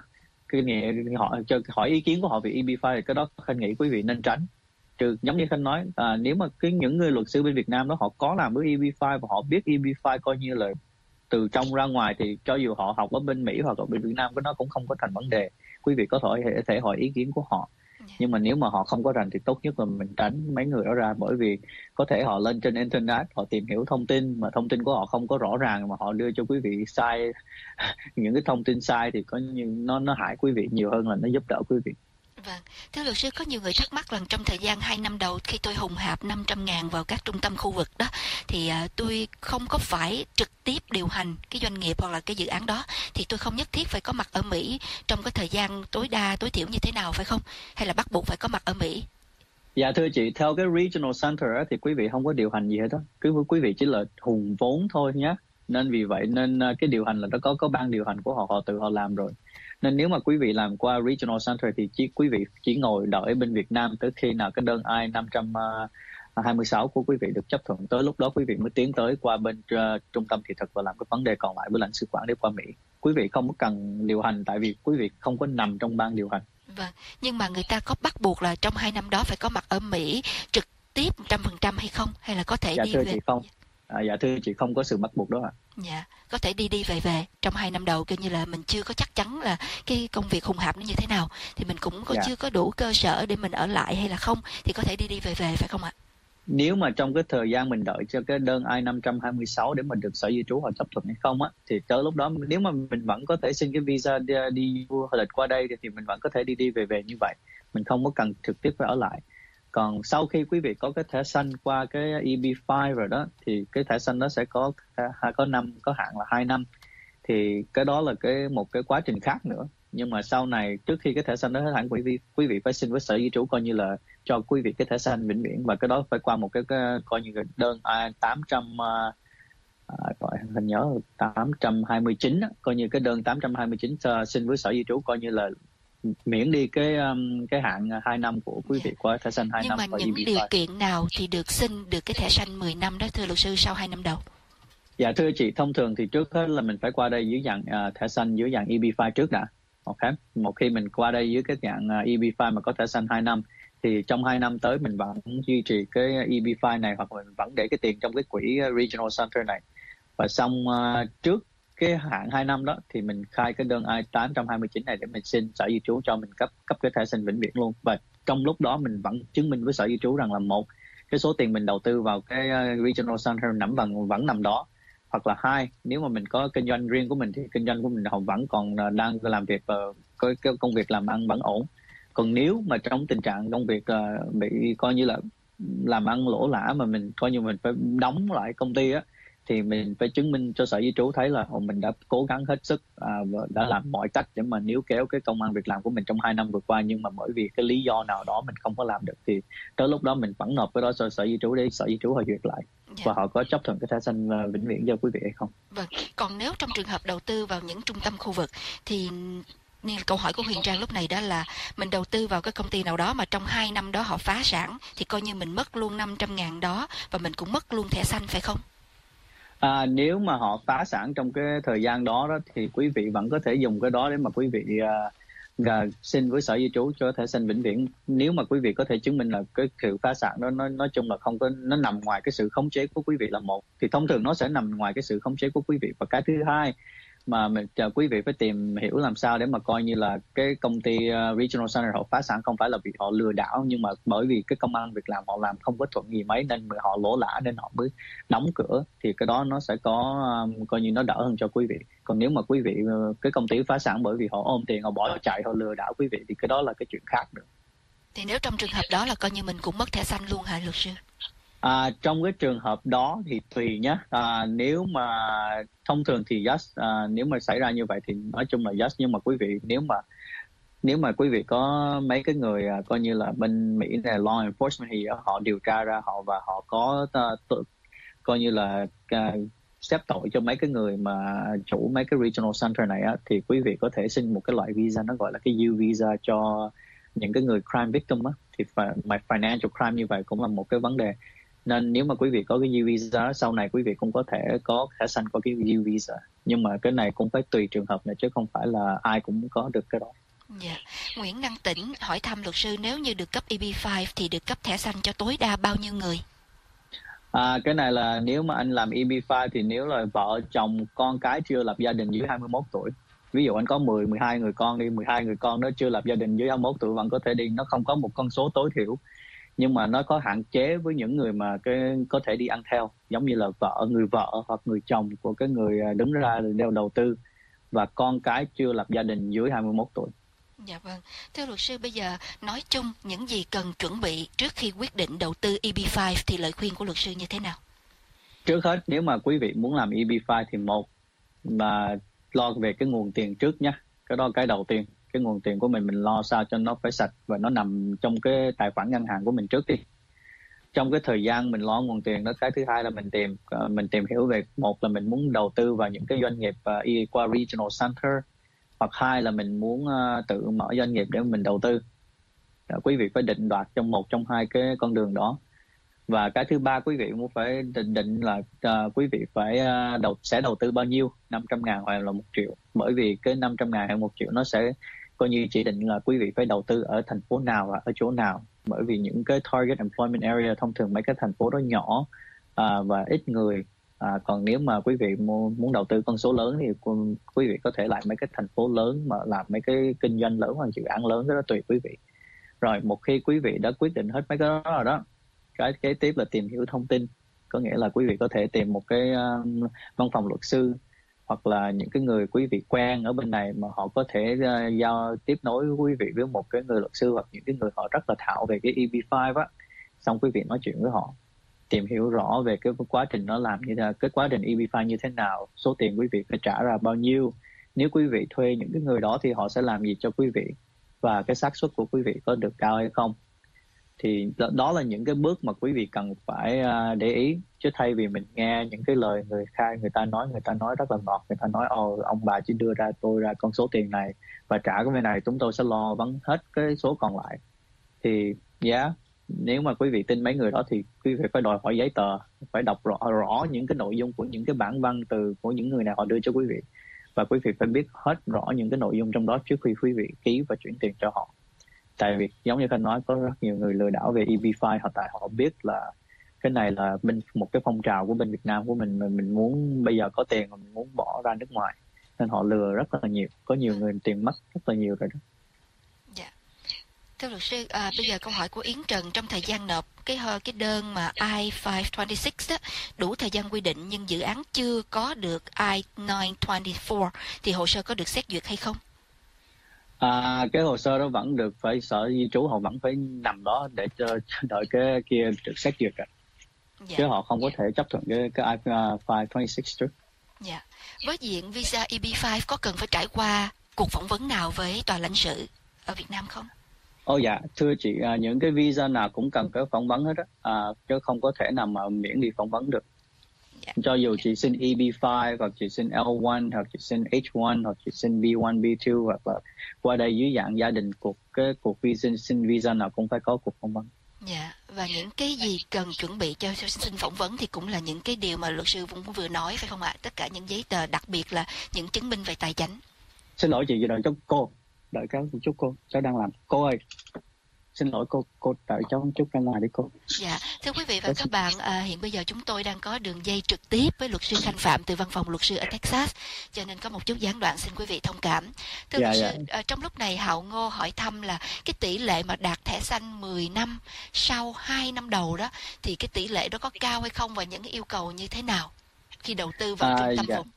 cái nghệ họ cho hỏi ý kiến của họ về E B năm thì cái đó Khanh nghĩ quý vị nên tránh. Trừ giống như Khanh nói, à, nếu mà cái những người luật sư bên Việt Nam đó họ có làm với E B năm và họ biết E B năm coi như là từ trong ra ngoài thì cho dù họ học ở bên Mỹ hoặc ở bên Việt Nam cái nó cũng không có thành vấn đề. Quý vị có thể thể hỏi ý kiến của họ. Nhưng mà nếu mà họ không có rành thì tốt nhất là mình tránh mấy người đó ra, bởi vì có thể họ lên trên internet họ tìm hiểu thông tin mà thông tin của họ không có rõ ràng mà họ đưa cho quý vị sai những cái thông tin sai thì có như nó nó hại quý vị nhiều hơn là nó giúp đỡ quý vị. Vâng, thưa luật sư, có nhiều người thắc mắc rằng trong thời gian hai năm đầu khi tôi hùng hạp năm trăm ngàn vào các trung tâm khu vực đó thì uh, tôi không có phải trực tiếp điều hành cái doanh nghiệp hoặc là cái dự án đó, thì tôi không nhất thiết phải có mặt ở Mỹ trong cái thời gian tối đa tối thiểu như thế nào phải không? Hay là bắt buộc phải có mặt ở Mỹ? Dạ thưa chị, theo cái Regional Center á, thì quý vị không có điều hành gì hết đó. Quý, quý vị chỉ là hùng vốn thôi nhé. Nên vì vậy nên uh, cái điều hành là nó có có ban điều hành của họ, họ tự họ làm rồi. Nên nếu mà quý vị làm qua Regional Center thì chỉ, quý vị chỉ ngồi đợi bên Việt Nam tới khi nào cái đơn I năm trăm hai mươi sáu của quý vị được chấp thuận, tới lúc đó quý vị mới tiến tới qua bên uh, trung tâm thị thực và làm cái vấn đề còn lại với lãnh sự quán để qua Mỹ. Quý vị không có cần điều hành tại vì quý vị không có nằm trong ban điều hành. Vâng, nhưng mà người ta có bắt buộc là trong hai năm đó phải có mặt ở Mỹ trực tiếp một trăm phần trăm hay không? Hay là có thể dạ, đi thưa về? Chị không. À, dạ thưa chị, không có sự bắt buộc đó ạ. À. Dạ, có thể đi đi về về trong hai năm đầu, kiểu như là mình chưa có chắc chắn là cái công việc hùng hạp nó như thế nào, thì mình cũng có dạ. chưa có đủ cơ sở để mình ở lại hay là không, thì có thể đi đi về về phải không ạ? Nếu mà trong cái thời gian mình đợi cho cái đơn I năm trăm hai mươi sáu để mình được Sở Di trú họ chấp thuận hay không á, thì tới lúc đó nếu mà mình vẫn có thể xin cái visa đi, đi du lịch qua đây thì mình vẫn có thể đi đi về về như vậy, mình không có cần trực tiếp phải ở lại. Còn sau khi quý vị có cái thẻ xanh qua cái E B năm rồi đó thì cái thẻ xanh đó sẽ có có năm có hạn là hai năm, thì cái đó là cái một cái quá trình khác nữa. Nhưng mà sau này trước khi cái thẻ xanh đó hết hạn, quý vị quý vị phải xin với sở di trú coi như là cho quý vị cái thẻ xanh vĩnh viễn, và cái đó phải qua một cái, cái coi như cái đơn I tám trăm à, gọi hình nhớ tám trăm hai mươi chín á, coi như cái đơn tám trăm hai mươi chín uh, xin với sở di trú coi như là miễn đi cái um, cái hạn hai năm của quý vị qua thẻ xanh hai Nhưng năm. mà và những E B điều five. kiện nào thì được xin được cái thẻ xanh mười năm đó thưa luật sư sau hai năm đầu? Dạ thưa chị, thông thường thì trước hết là mình phải qua đây dưới dạng uh, thẻ xanh dưới dạng E B five trước đã. Ok, một khi mình qua đây dưới cái dạng uh, E B five mà có thẻ xanh hai năm thì trong hai năm tới mình vẫn duy trì cái E B five này, hoặc mình vẫn để cái tiền trong cái quỹ Regional Center này. Và xong uh, trước cái hạn hai năm đó thì mình khai cái đơn I tám trăm hai mươi chín này để mình xin sở di trú cho mình cấp cấp cái thẻ xanh vĩnh viễn luôn. Và trong lúc đó mình vẫn chứng minh với sở di trú rằng là một, cái số tiền mình đầu tư vào cái uh, Regional Center nằm bằng vẫn nằm đó, hoặc là hai, nếu mà mình có kinh doanh riêng của mình thì kinh doanh của mình họ vẫn còn uh, đang làm việc và uh, có cái công việc làm ăn vẫn ổn. Còn nếu mà trong tình trạng công việc uh, bị coi như là làm ăn lỗ lã mà mình coi như mình phải đóng lại công ty á, thì mình phải chứng minh cho sở di trú thấy là mình đã cố gắng hết sức à, và đã làm mọi cách để mà níu kéo cái công ăn việc làm của mình trong hai năm vừa qua, nhưng mà bởi vì cái lý do nào đó mình không có làm được thì tới lúc đó mình vẫn nộp cái đó cho sở di trú để sở di trú họ duyệt lại. Dạ. Và họ có chấp thuận cái thẻ xanh vĩnh viễn cho quý vị hay không. Vâng, còn nếu trong trường hợp đầu tư vào những trung tâm khu vực thì nên câu hỏi của Huyền Trang lúc này đó là mình đầu tư vào cái công ty nào đó mà trong hai năm đó họ phá sản thì coi như mình mất luôn năm trăm ngàn đó và mình cũng mất luôn thẻ xanh phải không? À, nếu mà họ phá sản trong cái thời gian đó, đó thì quý vị vẫn có thể dùng cái đó để mà quý vị uh, uh, xin với sở di trú cho thẻ xanh vĩnh viễn. Nếu mà quý vị có thể chứng minh là cái sự phá sản đó nó nói chung là không có, nó nằm ngoài cái sự khống chế của quý vị là một, thì thông thường nó sẽ nằm ngoài cái sự khống chế của quý vị. Và cái thứ hai mà mình uh, quý vị phải tìm hiểu làm sao để mà coi như là cái công ty uh, Regional Center họ phá sản không phải là vì họ lừa đảo, nhưng mà bởi vì cái công ăn việc làm họ làm không có thuận gì mấy nên họ lỗ lã nên họ mới đóng cửa, thì cái đó nó sẽ có um, coi như nó đỡ hơn cho quý vị. Còn nếu mà quý vị uh, cái công ty phá sản bởi vì họ ôm tiền họ bỏ chạy họ lừa đảo quý vị thì cái đó là cái chuyện khác nữa. Thì nếu trong trường hợp đó là coi như mình cũng mất thẻ xanh luôn hả luật sư? À, trong cái trường hợp đó thì tùy nhé. À, nếu mà thông thường thì yes, à, nếu mà xảy ra như vậy thì nói chung là yes, nhưng mà quý vị nếu mà nếu mà quý vị có mấy cái người à, coi như là bên Mỹ này law enforcement thì họ điều tra ra họ và họ có uh, tự, coi như là uh, xếp tội cho mấy cái người mà chủ mấy cái regional center này á, thì quý vị có thể xin một cái loại visa nó gọi là cái U visa cho những cái người crime victim á, thì mà financial crime như vậy cũng là một cái vấn đề. Nên nếu mà quý vị có cái U visa sau này quý vị cũng có thể có thẻ xanh có cái U visa, nhưng mà cái này cũng phải tùy trường hợp này chứ không phải là ai cũng có được cái đó. Dạ. Nguyễn Đăng Tĩnh hỏi thăm luật sư nếu như được cấp E B five thì được cấp thẻ xanh cho tối đa bao nhiêu người? À, cái này là nếu mà anh làm E B five thì nếu là vợ chồng con cái chưa lập gia đình dưới hai mươi mốt tuổi, ví dụ anh có mười, mười hai người con đi, mười hai người con đó chưa lập gia đình dưới hai mươi mốt tuổi vẫn có thể đi, nó không có một con số tối thiểu. Nhưng mà nó có hạn chế với những người mà cái có thể đi ăn theo, giống như là vợ, người vợ hoặc người chồng của cái người đứng ra đeo đầu tư và con cái chưa lập gia đình dưới hai mươi mốt tuổi. Dạ vâng. Thưa luật sư, bây giờ nói chung những gì cần chuẩn bị trước khi quyết định đầu tư E B five thì lời khuyên của luật sư như thế nào? Trước hết nếu mà quý vị muốn làm E B five thì một là lo về cái nguồn tiền trước nhé. Cái đó cái đầu tiên. Cái nguồn tiền của mình mình lo sao cho nó phải sạch và nó nằm trong cái tài khoản ngân hàng của mình trước đi. Trong cái thời gian mình lo nguồn tiền đó, cái thứ hai là mình tìm uh, mình tìm hiểu về, một là mình muốn đầu tư vào những cái doanh nghiệp uh, qua regional center, hoặc hai là mình muốn uh, tự mở doanh nghiệp để mình đầu tư. Uh, quý vị phải định đoạt trong một trong hai cái con đường đó. Và cái thứ ba quý vị muốn phải định định là uh, quý vị phải uh, đầu sẽ đầu tư bao nhiêu, năm trăm ngàn hoặc là một triệu. Bởi vì cái năm trăm ngàn hay một triệu nó sẽ coi như chỉ định là quý vị phải đầu tư ở thành phố nào và ở chỗ nào. Bởi vì những cái target employment area thông thường mấy cái thành phố đó nhỏ uh, và ít người. À, còn nếu mà quý vị muốn, muốn đầu tư con số lớn thì quý vị có thể lại mấy cái thành phố lớn mà làm mấy cái kinh doanh lớn hoặc dự án lớn, đó tùy quý vị. Rồi một khi quý vị đã quyết định hết mấy cái đó rồi đó, cái kế tiếp là tìm hiểu thông tin. Có nghĩa là quý vị có thể tìm một cái uh, văn phòng luật sư hoặc là những cái người quý vị quen ở bên này mà họ có thể uh, giao tiếp nối với quý vị với một cái người luật sư hoặc những cái người họ rất là thạo về cái E B five á. Xong quý vị nói chuyện với họ, tìm hiểu rõ về cái quá trình nó làm như thế nào, cái quá trình E B five như thế nào, số tiền quý vị phải trả ra bao nhiêu, nếu quý vị thuê những cái người đó thì họ sẽ làm gì cho quý vị và cái xác suất của quý vị có được cao hay không. Thì đó là những cái bước mà quý vị cần phải để ý, chứ thay vì mình nghe những cái lời người khai người ta nói, người ta nói rất là ngọt, người ta nói ồ ông bà chỉ đưa ra tôi ra con số tiền này và trả cái bên này chúng tôi sẽ lo vấn hết cái số còn lại. Thì giá yeah, nếu mà quý vị tin mấy người đó thì quý vị phải đòi hỏi giấy tờ, phải đọc rõ, rõ những cái nội dung của những cái bản văn từ của những người nào họ đưa cho quý vị, và quý vị phải biết hết rõ những cái nội dung trong đó trước khi quý vị ký và chuyển tiền cho họ. Tại vì giống như Khanh nói, có rất nhiều người lừa đảo về E B năm, họ tại họ biết là cái này là bên một cái phong trào của bên Việt Nam của mình, mà mình muốn bây giờ có tiền mà mình muốn bỏ ra nước ngoài, nên họ lừa rất là nhiều, có nhiều người tiền mất rất là nhiều rồi đó. Dạ. Thưa luật sư, à, bây giờ câu hỏi của Yến Trần, trong thời gian nộp cái cái đơn mà I năm hai sáu đó, đủ thời gian quy định nhưng dự án chưa có được I chín hai tư thì hồ sơ có được xét duyệt hay không? À, cái hồ sơ đó vẫn được, phải sở di trú họ vẫn phải nằm đó để cho đợi cái kia được xét duyệt. Dạ. Chứ họ không có thể chấp thuận cái cái I năm hai sáu trước. Dạ. Với diện visa E B năm có cần phải trải qua cuộc phỏng vấn nào với tòa lãnh sự ở Việt Nam không? Ồ oh, dạ, thưa chị, à, những cái visa nào cũng cần phải phỏng vấn hết á, à, chứ không có thể nào mà miễn đi phỏng vấn được. Dạ. Cho dù chị xin E B năm hoặc chị xin L một hoặc chị xin H một hoặc chị xin B một, B hai hoặc là qua đây dưới dạng gia đình, cuộc cái cuộc visa xin visa nào cũng phải có cuộc phỏng vấn. Dạ, và những cái gì cần chuẩn bị cho xin phỏng vấn thì cũng là những cái điều mà luật sư cũng vừa nói phải không ạ? Tất cả những giấy tờ, đặc biệt là những chứng minh về tài chính. Xin lỗi chị, đợi cho cô, đợi cháu một chút cô, cháu đang làm. Cô ơi, xin lỗi cô, cô đợi cháu một chút ra ngoài đi cô. Dạ, thưa quý vị và các bạn, à, hiện bây giờ chúng tôi đang có đường dây trực tiếp với luật sư Khanh Phạm từ văn phòng luật sư ở Texas, cho nên có một chút gián đoạn, xin quý vị thông cảm. Thưa dạ, luật dạ. sư, à, trong lúc này Hạo Ngô hỏi thăm là cái tỷ lệ mà đạt thẻ xanh mười năm sau hai năm đầu đó, thì cái tỷ lệ đó có cao hay không và những cái yêu cầu như thế nào khi đầu tư vào à, trung tâm dạ. vùng?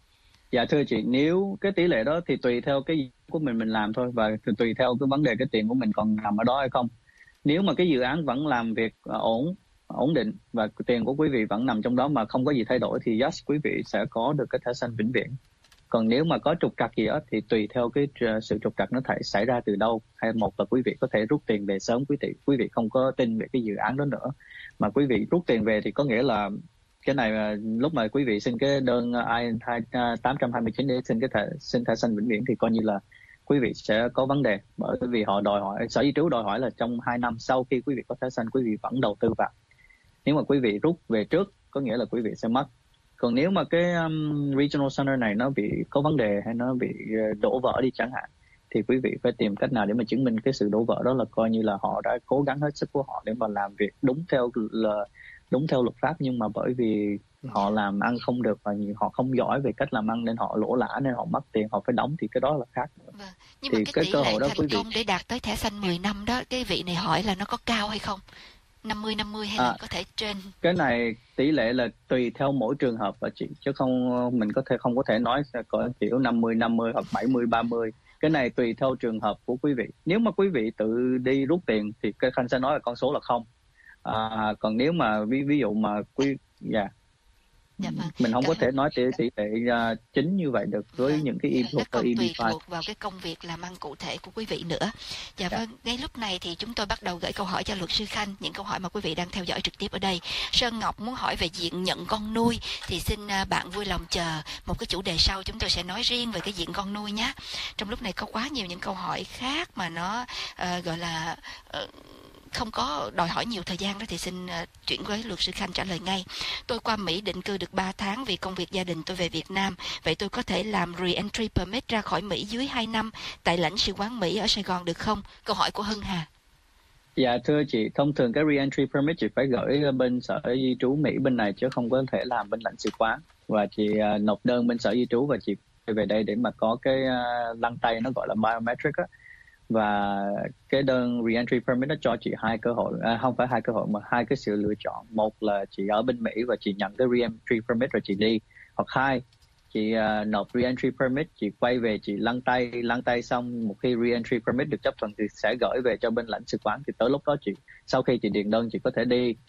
Dạ thưa chị, nếu cái tỷ lệ đó thì tùy theo cái của mình mình làm thôi, và tùy theo cái vấn đề cái tiền của mình còn nằm ở đó hay không. Nếu mà cái dự án vẫn làm việc ổn ổn định và tiền của quý vị vẫn nằm trong đó mà không có gì thay đổi thì yes, quý vị sẽ có được cái thẻ xanh vĩnh viễn. Còn nếu mà có trục trặc gì đó thì tùy theo cái sự trục trặc nó thể xảy ra từ đâu, hay một là quý vị có thể rút tiền về sớm, quý vị quý vị không có tin về cái dự án đó nữa mà quý vị rút tiền về thì có nghĩa là cái này mà lúc mà quý vị xin cái đơn I tám hai chín để xin cái thẻ xin thẻ xanh vĩnh viễn thì coi như là quý vị sẽ có vấn đề, bởi vì họ đòi hỏi, sở di trú đòi hỏi là trong hai năm sau khi quý vị có thẻ xanh quý vị vẫn đầu tư vào. Nếu mà quý vị rút về trước có nghĩa là quý vị sẽ mất. Còn nếu mà cái um, regional center này nó bị có vấn đề hay nó bị đổ vỡ đi chẳng hạn thì quý vị phải tìm cách nào để mà chứng minh cái sự đổ vỡ đó là coi như là họ đã cố gắng hết sức của họ để mà làm việc đúng theo là đúng theo luật pháp, nhưng mà bởi vì họ làm ăn không được và họ không giỏi về cách làm ăn nên họ lỗ lã nên họ mất tiền, họ phải đóng thì cái đó là khác. Vâng. Nhưng thì mà cái, cái tỷ cơ lệ hội đó thành công vị... để đạt tới thẻ xanh mười năm đó, cái vị này hỏi là nó có cao hay không? năm mươi năm mươi hay là à, có thể trên? Cái này tỷ lệ là tùy theo mỗi trường hợp và chị, chứ không mình có thể không có thể nói có kiểu năm mươi năm mươi hoặc bảy mươi ba mươi. Cái này tùy theo trường hợp của quý vị. Nếu mà quý vị tự đi rút tiền thì cái Khanh sẽ nói là con số là không. À, còn nếu mà ví, ví dụ mà quý dạ yeah. Dạ vâng. Mình không Cảm có thể nói tỷ tỷ lệ uh, chính như vậy được với vâng. những cái nó còn tùy thuộc vào cái công việc làm ăn cụ thể của quý vị nữa. Dạ, dạ vâng, ngay lúc này thì chúng tôi bắt đầu gửi câu hỏi cho luật sư Khanh, những câu hỏi mà quý vị đang theo dõi trực tiếp ở đây. Sơn Ngọc muốn hỏi về diện nhận con nuôi thì xin uh, bạn vui lòng chờ một cái chủ đề sau, chúng tôi sẽ nói riêng về cái diện con nuôi nhé. Trong lúc này có quá nhiều những câu hỏi khác mà nó uh, gọi là uh, không có đòi hỏi nhiều thời gian đó thì xin uh, chuyển với luật sư Khanh trả lời ngay. Tôi qua Mỹ định cư được ba tháng vì công việc gia đình tôi về Việt Nam. Vậy tôi có thể làm re-entry permit ra khỏi Mỹ dưới hai năm tại lãnh sự quán Mỹ ở Sài Gòn được không? Câu hỏi của Hưng Hà. Dạ thưa chị, thông thường cái re-entry permit chị phải gửi bên sở di trú Mỹ bên này chứ không có thể làm bên lãnh sự quán. Và chị uh, nộp đơn bên sở di trú và chị về đây để mà có cái uh, lăn tay nó gọi là biometric á. Và cái đơn re-entry permit nó cho chị hai cơ hội, à, không phải hai cơ hội mà hai cái sự lựa chọn. Một là chị ở bên Mỹ và chị nhận cái re-entry permit rồi chị đi, hoặc hai chị uh, nộp re-entry permit, chị quay về chị lăn tay lăn tay xong một khi re-entry permit được chấp thuận thì sẽ gửi về cho bên lãnh sự quán. Thì tới lúc đó chị sau khi chị điền đơn chị có thể đi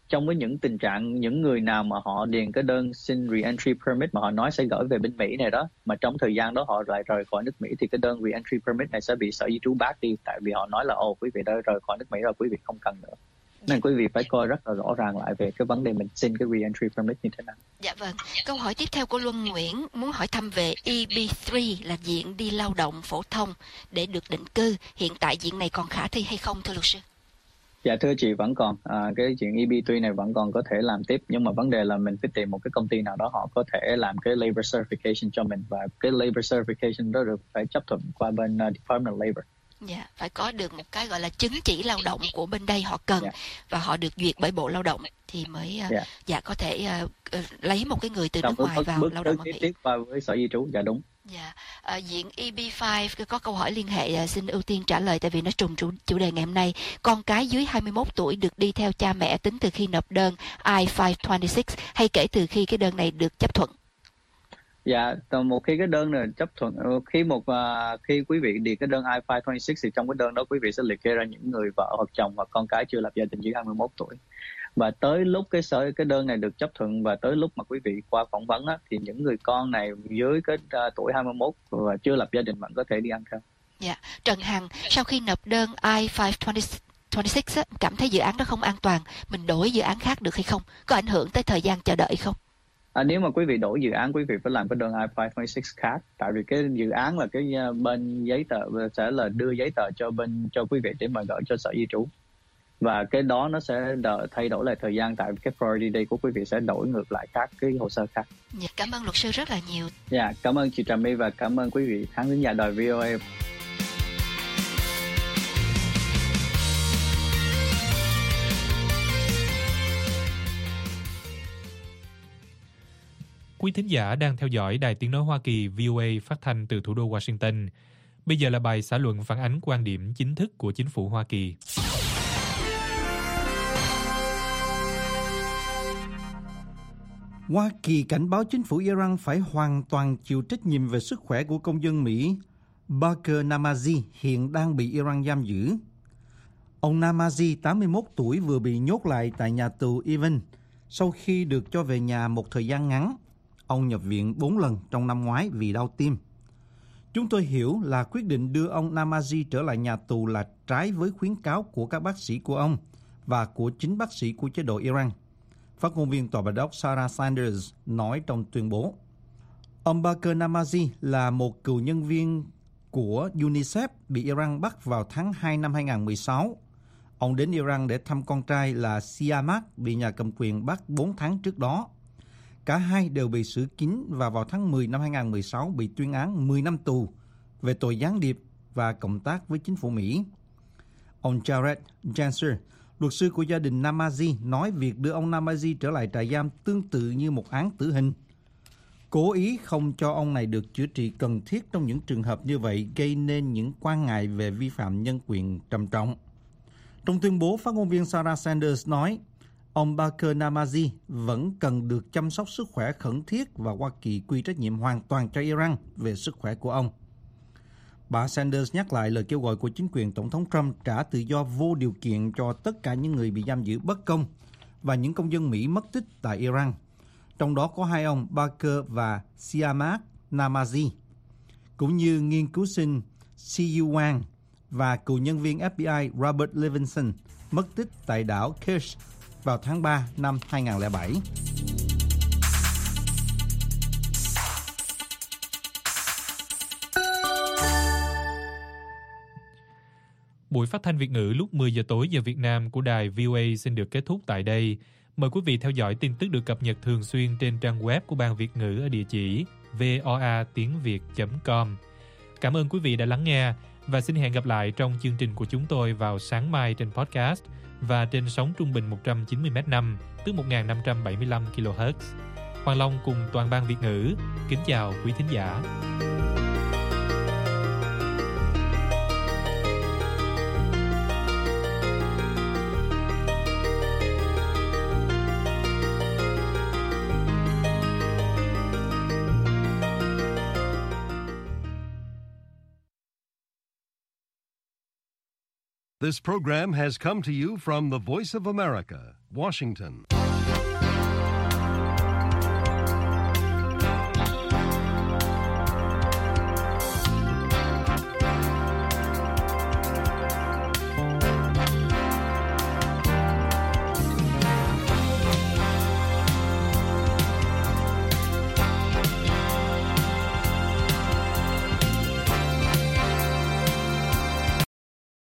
trong với những tình trạng những người nào mà họ điền cái đơn xin re-entry permit mà họ nói sẽ gửi về bên Mỹ này đó, mà trong thời gian đó họ lại rời khỏi nước Mỹ thì cái đơn re-entry permit này sẽ bị Sở Di trú bác đi, tại vì họ nói là ồ quý vị đã rời khỏi nước Mỹ rồi, quý vị không cần nữa. Nên quý vị phải coi rất là rõ ràng lại về cái vấn đề mình xin cái re-entry permit như thế nào. Dạ vâng. Câu hỏi tiếp theo của Luân Nguyễn muốn hỏi thăm về E B ba là diện đi lao động phổ thông để được định cư. Hiện tại diện này còn khả thi hay không thưa luật sư? Dạ thưa chị, vẫn còn. À, cái chuyện E B ba này vẫn còn có thể làm tiếp, nhưng mà vấn đề là mình phải tìm một cái công ty nào đó họ có thể làm cái labor certification cho mình, và cái labor certification đó được phải chấp thuận qua bên uh, Department of Labor. Dạ, phải có được một cái gọi là chứng chỉ lao động của bên đây họ cần, yeah. và họ được duyệt bởi Bộ Lao động thì mới uh, yeah. dạ có thể uh, uh, lấy một cái người từ nước ngoài vào lao động ở Mỹ. Tiếp qua với Sở Di trú, dạ đúng. Dạ, à, diện E B năm có câu hỏi liên hệ, à, xin ưu tiên trả lời tại vì nó trùng chủ, chủ đề ngày hôm nay. Con cái dưới hai mươi mốt tuổi được đi theo cha mẹ tính từ khi nộp đơn I năm hai sáu hay kể từ khi cái đơn này được chấp thuận? Dạ, một khi cái đơn này chấp thuận, khi một uh, khi quý vị điền cái đơn I năm hai sáu thì trong cái đơn đó quý vị sẽ liệt kê ra những người vợ hoặc chồng hoặc con cái chưa lập gia đình dưới hai mươi mốt tuổi. Và tới lúc cái sở cái đơn này được chấp thuận và tới lúc mà quý vị qua phỏng vấn á, thì những người con này dưới cái uh, tuổi hai mươi mốt và chưa lập gia đình vẫn có thể đi ăn cơm. Dạ, Trần Hằng sau khi nộp đơn I năm hai sáu á, cảm thấy dự án đó không an toàn, mình đổi dự án khác được hay không? Có ảnh hưởng tới thời gian chờ đợi không? À, nếu mà quý vị đổi dự án, quý vị phải làm cái đơn I năm hai sáu khác, tại vì cái dự án là cái uh, bên giấy tờ sẽ là đưa giấy tờ cho bên cho quý vị để mà gửi cho Sở Di trú. Và cái đó nó sẽ đợi, thay đổi lại thời gian, tại cái priority date của quý vị sẽ đổi ngược lại các cái hồ sơ khác. Dạ, cảm ơn luật sư rất là nhiều. Dạ, cảm ơn chị Trà My và cảm ơn quý vị khán thính giả đài vê o a. Quý thính giả đang theo dõi Đài Tiếng nói Hoa Kỳ vê o a phát thanh từ thủ đô Washington. Bây giờ là bài xã luận phản ánh quan điểm chính thức của chính phủ Hoa Kỳ. Hoa Kỳ cảnh báo chính phủ Iran phải hoàn toàn chịu trách nhiệm về sức khỏe của công dân Mỹ Baker Namazi hiện đang bị Iran giam giữ. Ông Namazi, tám mươi mốt tuổi, vừa bị nhốt lại tại nhà tù Evin sau khi được cho về nhà một thời gian ngắn. Ông nhập viện bốn lần trong năm ngoái vì đau tim. Chúng tôi hiểu là quyết định đưa ông Namazi trở lại nhà tù là trái với khuyến cáo của các bác sĩ của ông và của chính bác sĩ của chế độ Iran. Phát ngôn viên Tòa Bạch Ốc Sarah Sanders nói trong tuyên bố. Ông Baker Namazi là một cựu nhân viên của UNICEF bị Iran bắt vào tháng hai năm hai không một sáu. Ông đến Iran để thăm con trai là Siamak bị nhà cầm quyền bắt bốn tháng trước đó. Cả hai đều bị xử kín và vào tháng mười năm hai không một sáu bị tuyên án mười năm tù về tội gián điệp và cộng tác với chính phủ Mỹ. Ông Jared Janser, luật sư của gia đình Namazi, nói việc đưa ông Namazi trở lại trại giam tương tự như một án tử hình. Cố ý không cho ông này được chữa trị cần thiết trong những trường hợp như vậy gây nên những quan ngại về vi phạm nhân quyền trầm trọng. Trong tuyên bố, phát ngôn viên Sarah Sanders nói, ông Baker Namazi vẫn cần được chăm sóc sức khỏe khẩn thiết và Hoa Kỳ quy trách nhiệm hoàn toàn cho Iran về sức khỏe của ông. Bà Sanders nhắc lại lời kêu gọi của chính quyền Tổng thống Trump trả tự do vô điều kiện cho tất cả những người bị giam giữ bất công và những công dân Mỹ mất tích tại Iran, trong đó có hai ông Baker và Siamak Namazi, cũng như nghiên cứu sinh Siyu Wang và cựu nhân viên ép bê i Robert Levinson mất tích tại đảo Kerch vào tháng ba năm hai không không bảy. Buổi phát thanh Việt ngữ lúc mười giờ tối giờ Việt Nam của đài vê o a xin được kết thúc tại đây. Mời quý vị theo dõi tin tức được cập nhật thường xuyên trên trang web của Ban Việt ngữ ở địa chỉ voa tiếng việt chấm com. Cảm ơn quý vị đã lắng nghe và xin hẹn gặp lại trong chương trình của chúng tôi vào sáng mai trên podcast và trên sóng trung bình một trăm chín mươi mét năm, tức một nghìn năm trăm bảy mươi lăm ki lô héc. Hoàng Long cùng toàn ban Việt ngữ kính chào quý thính giả. This program has come to you from the Voice of America, Washington.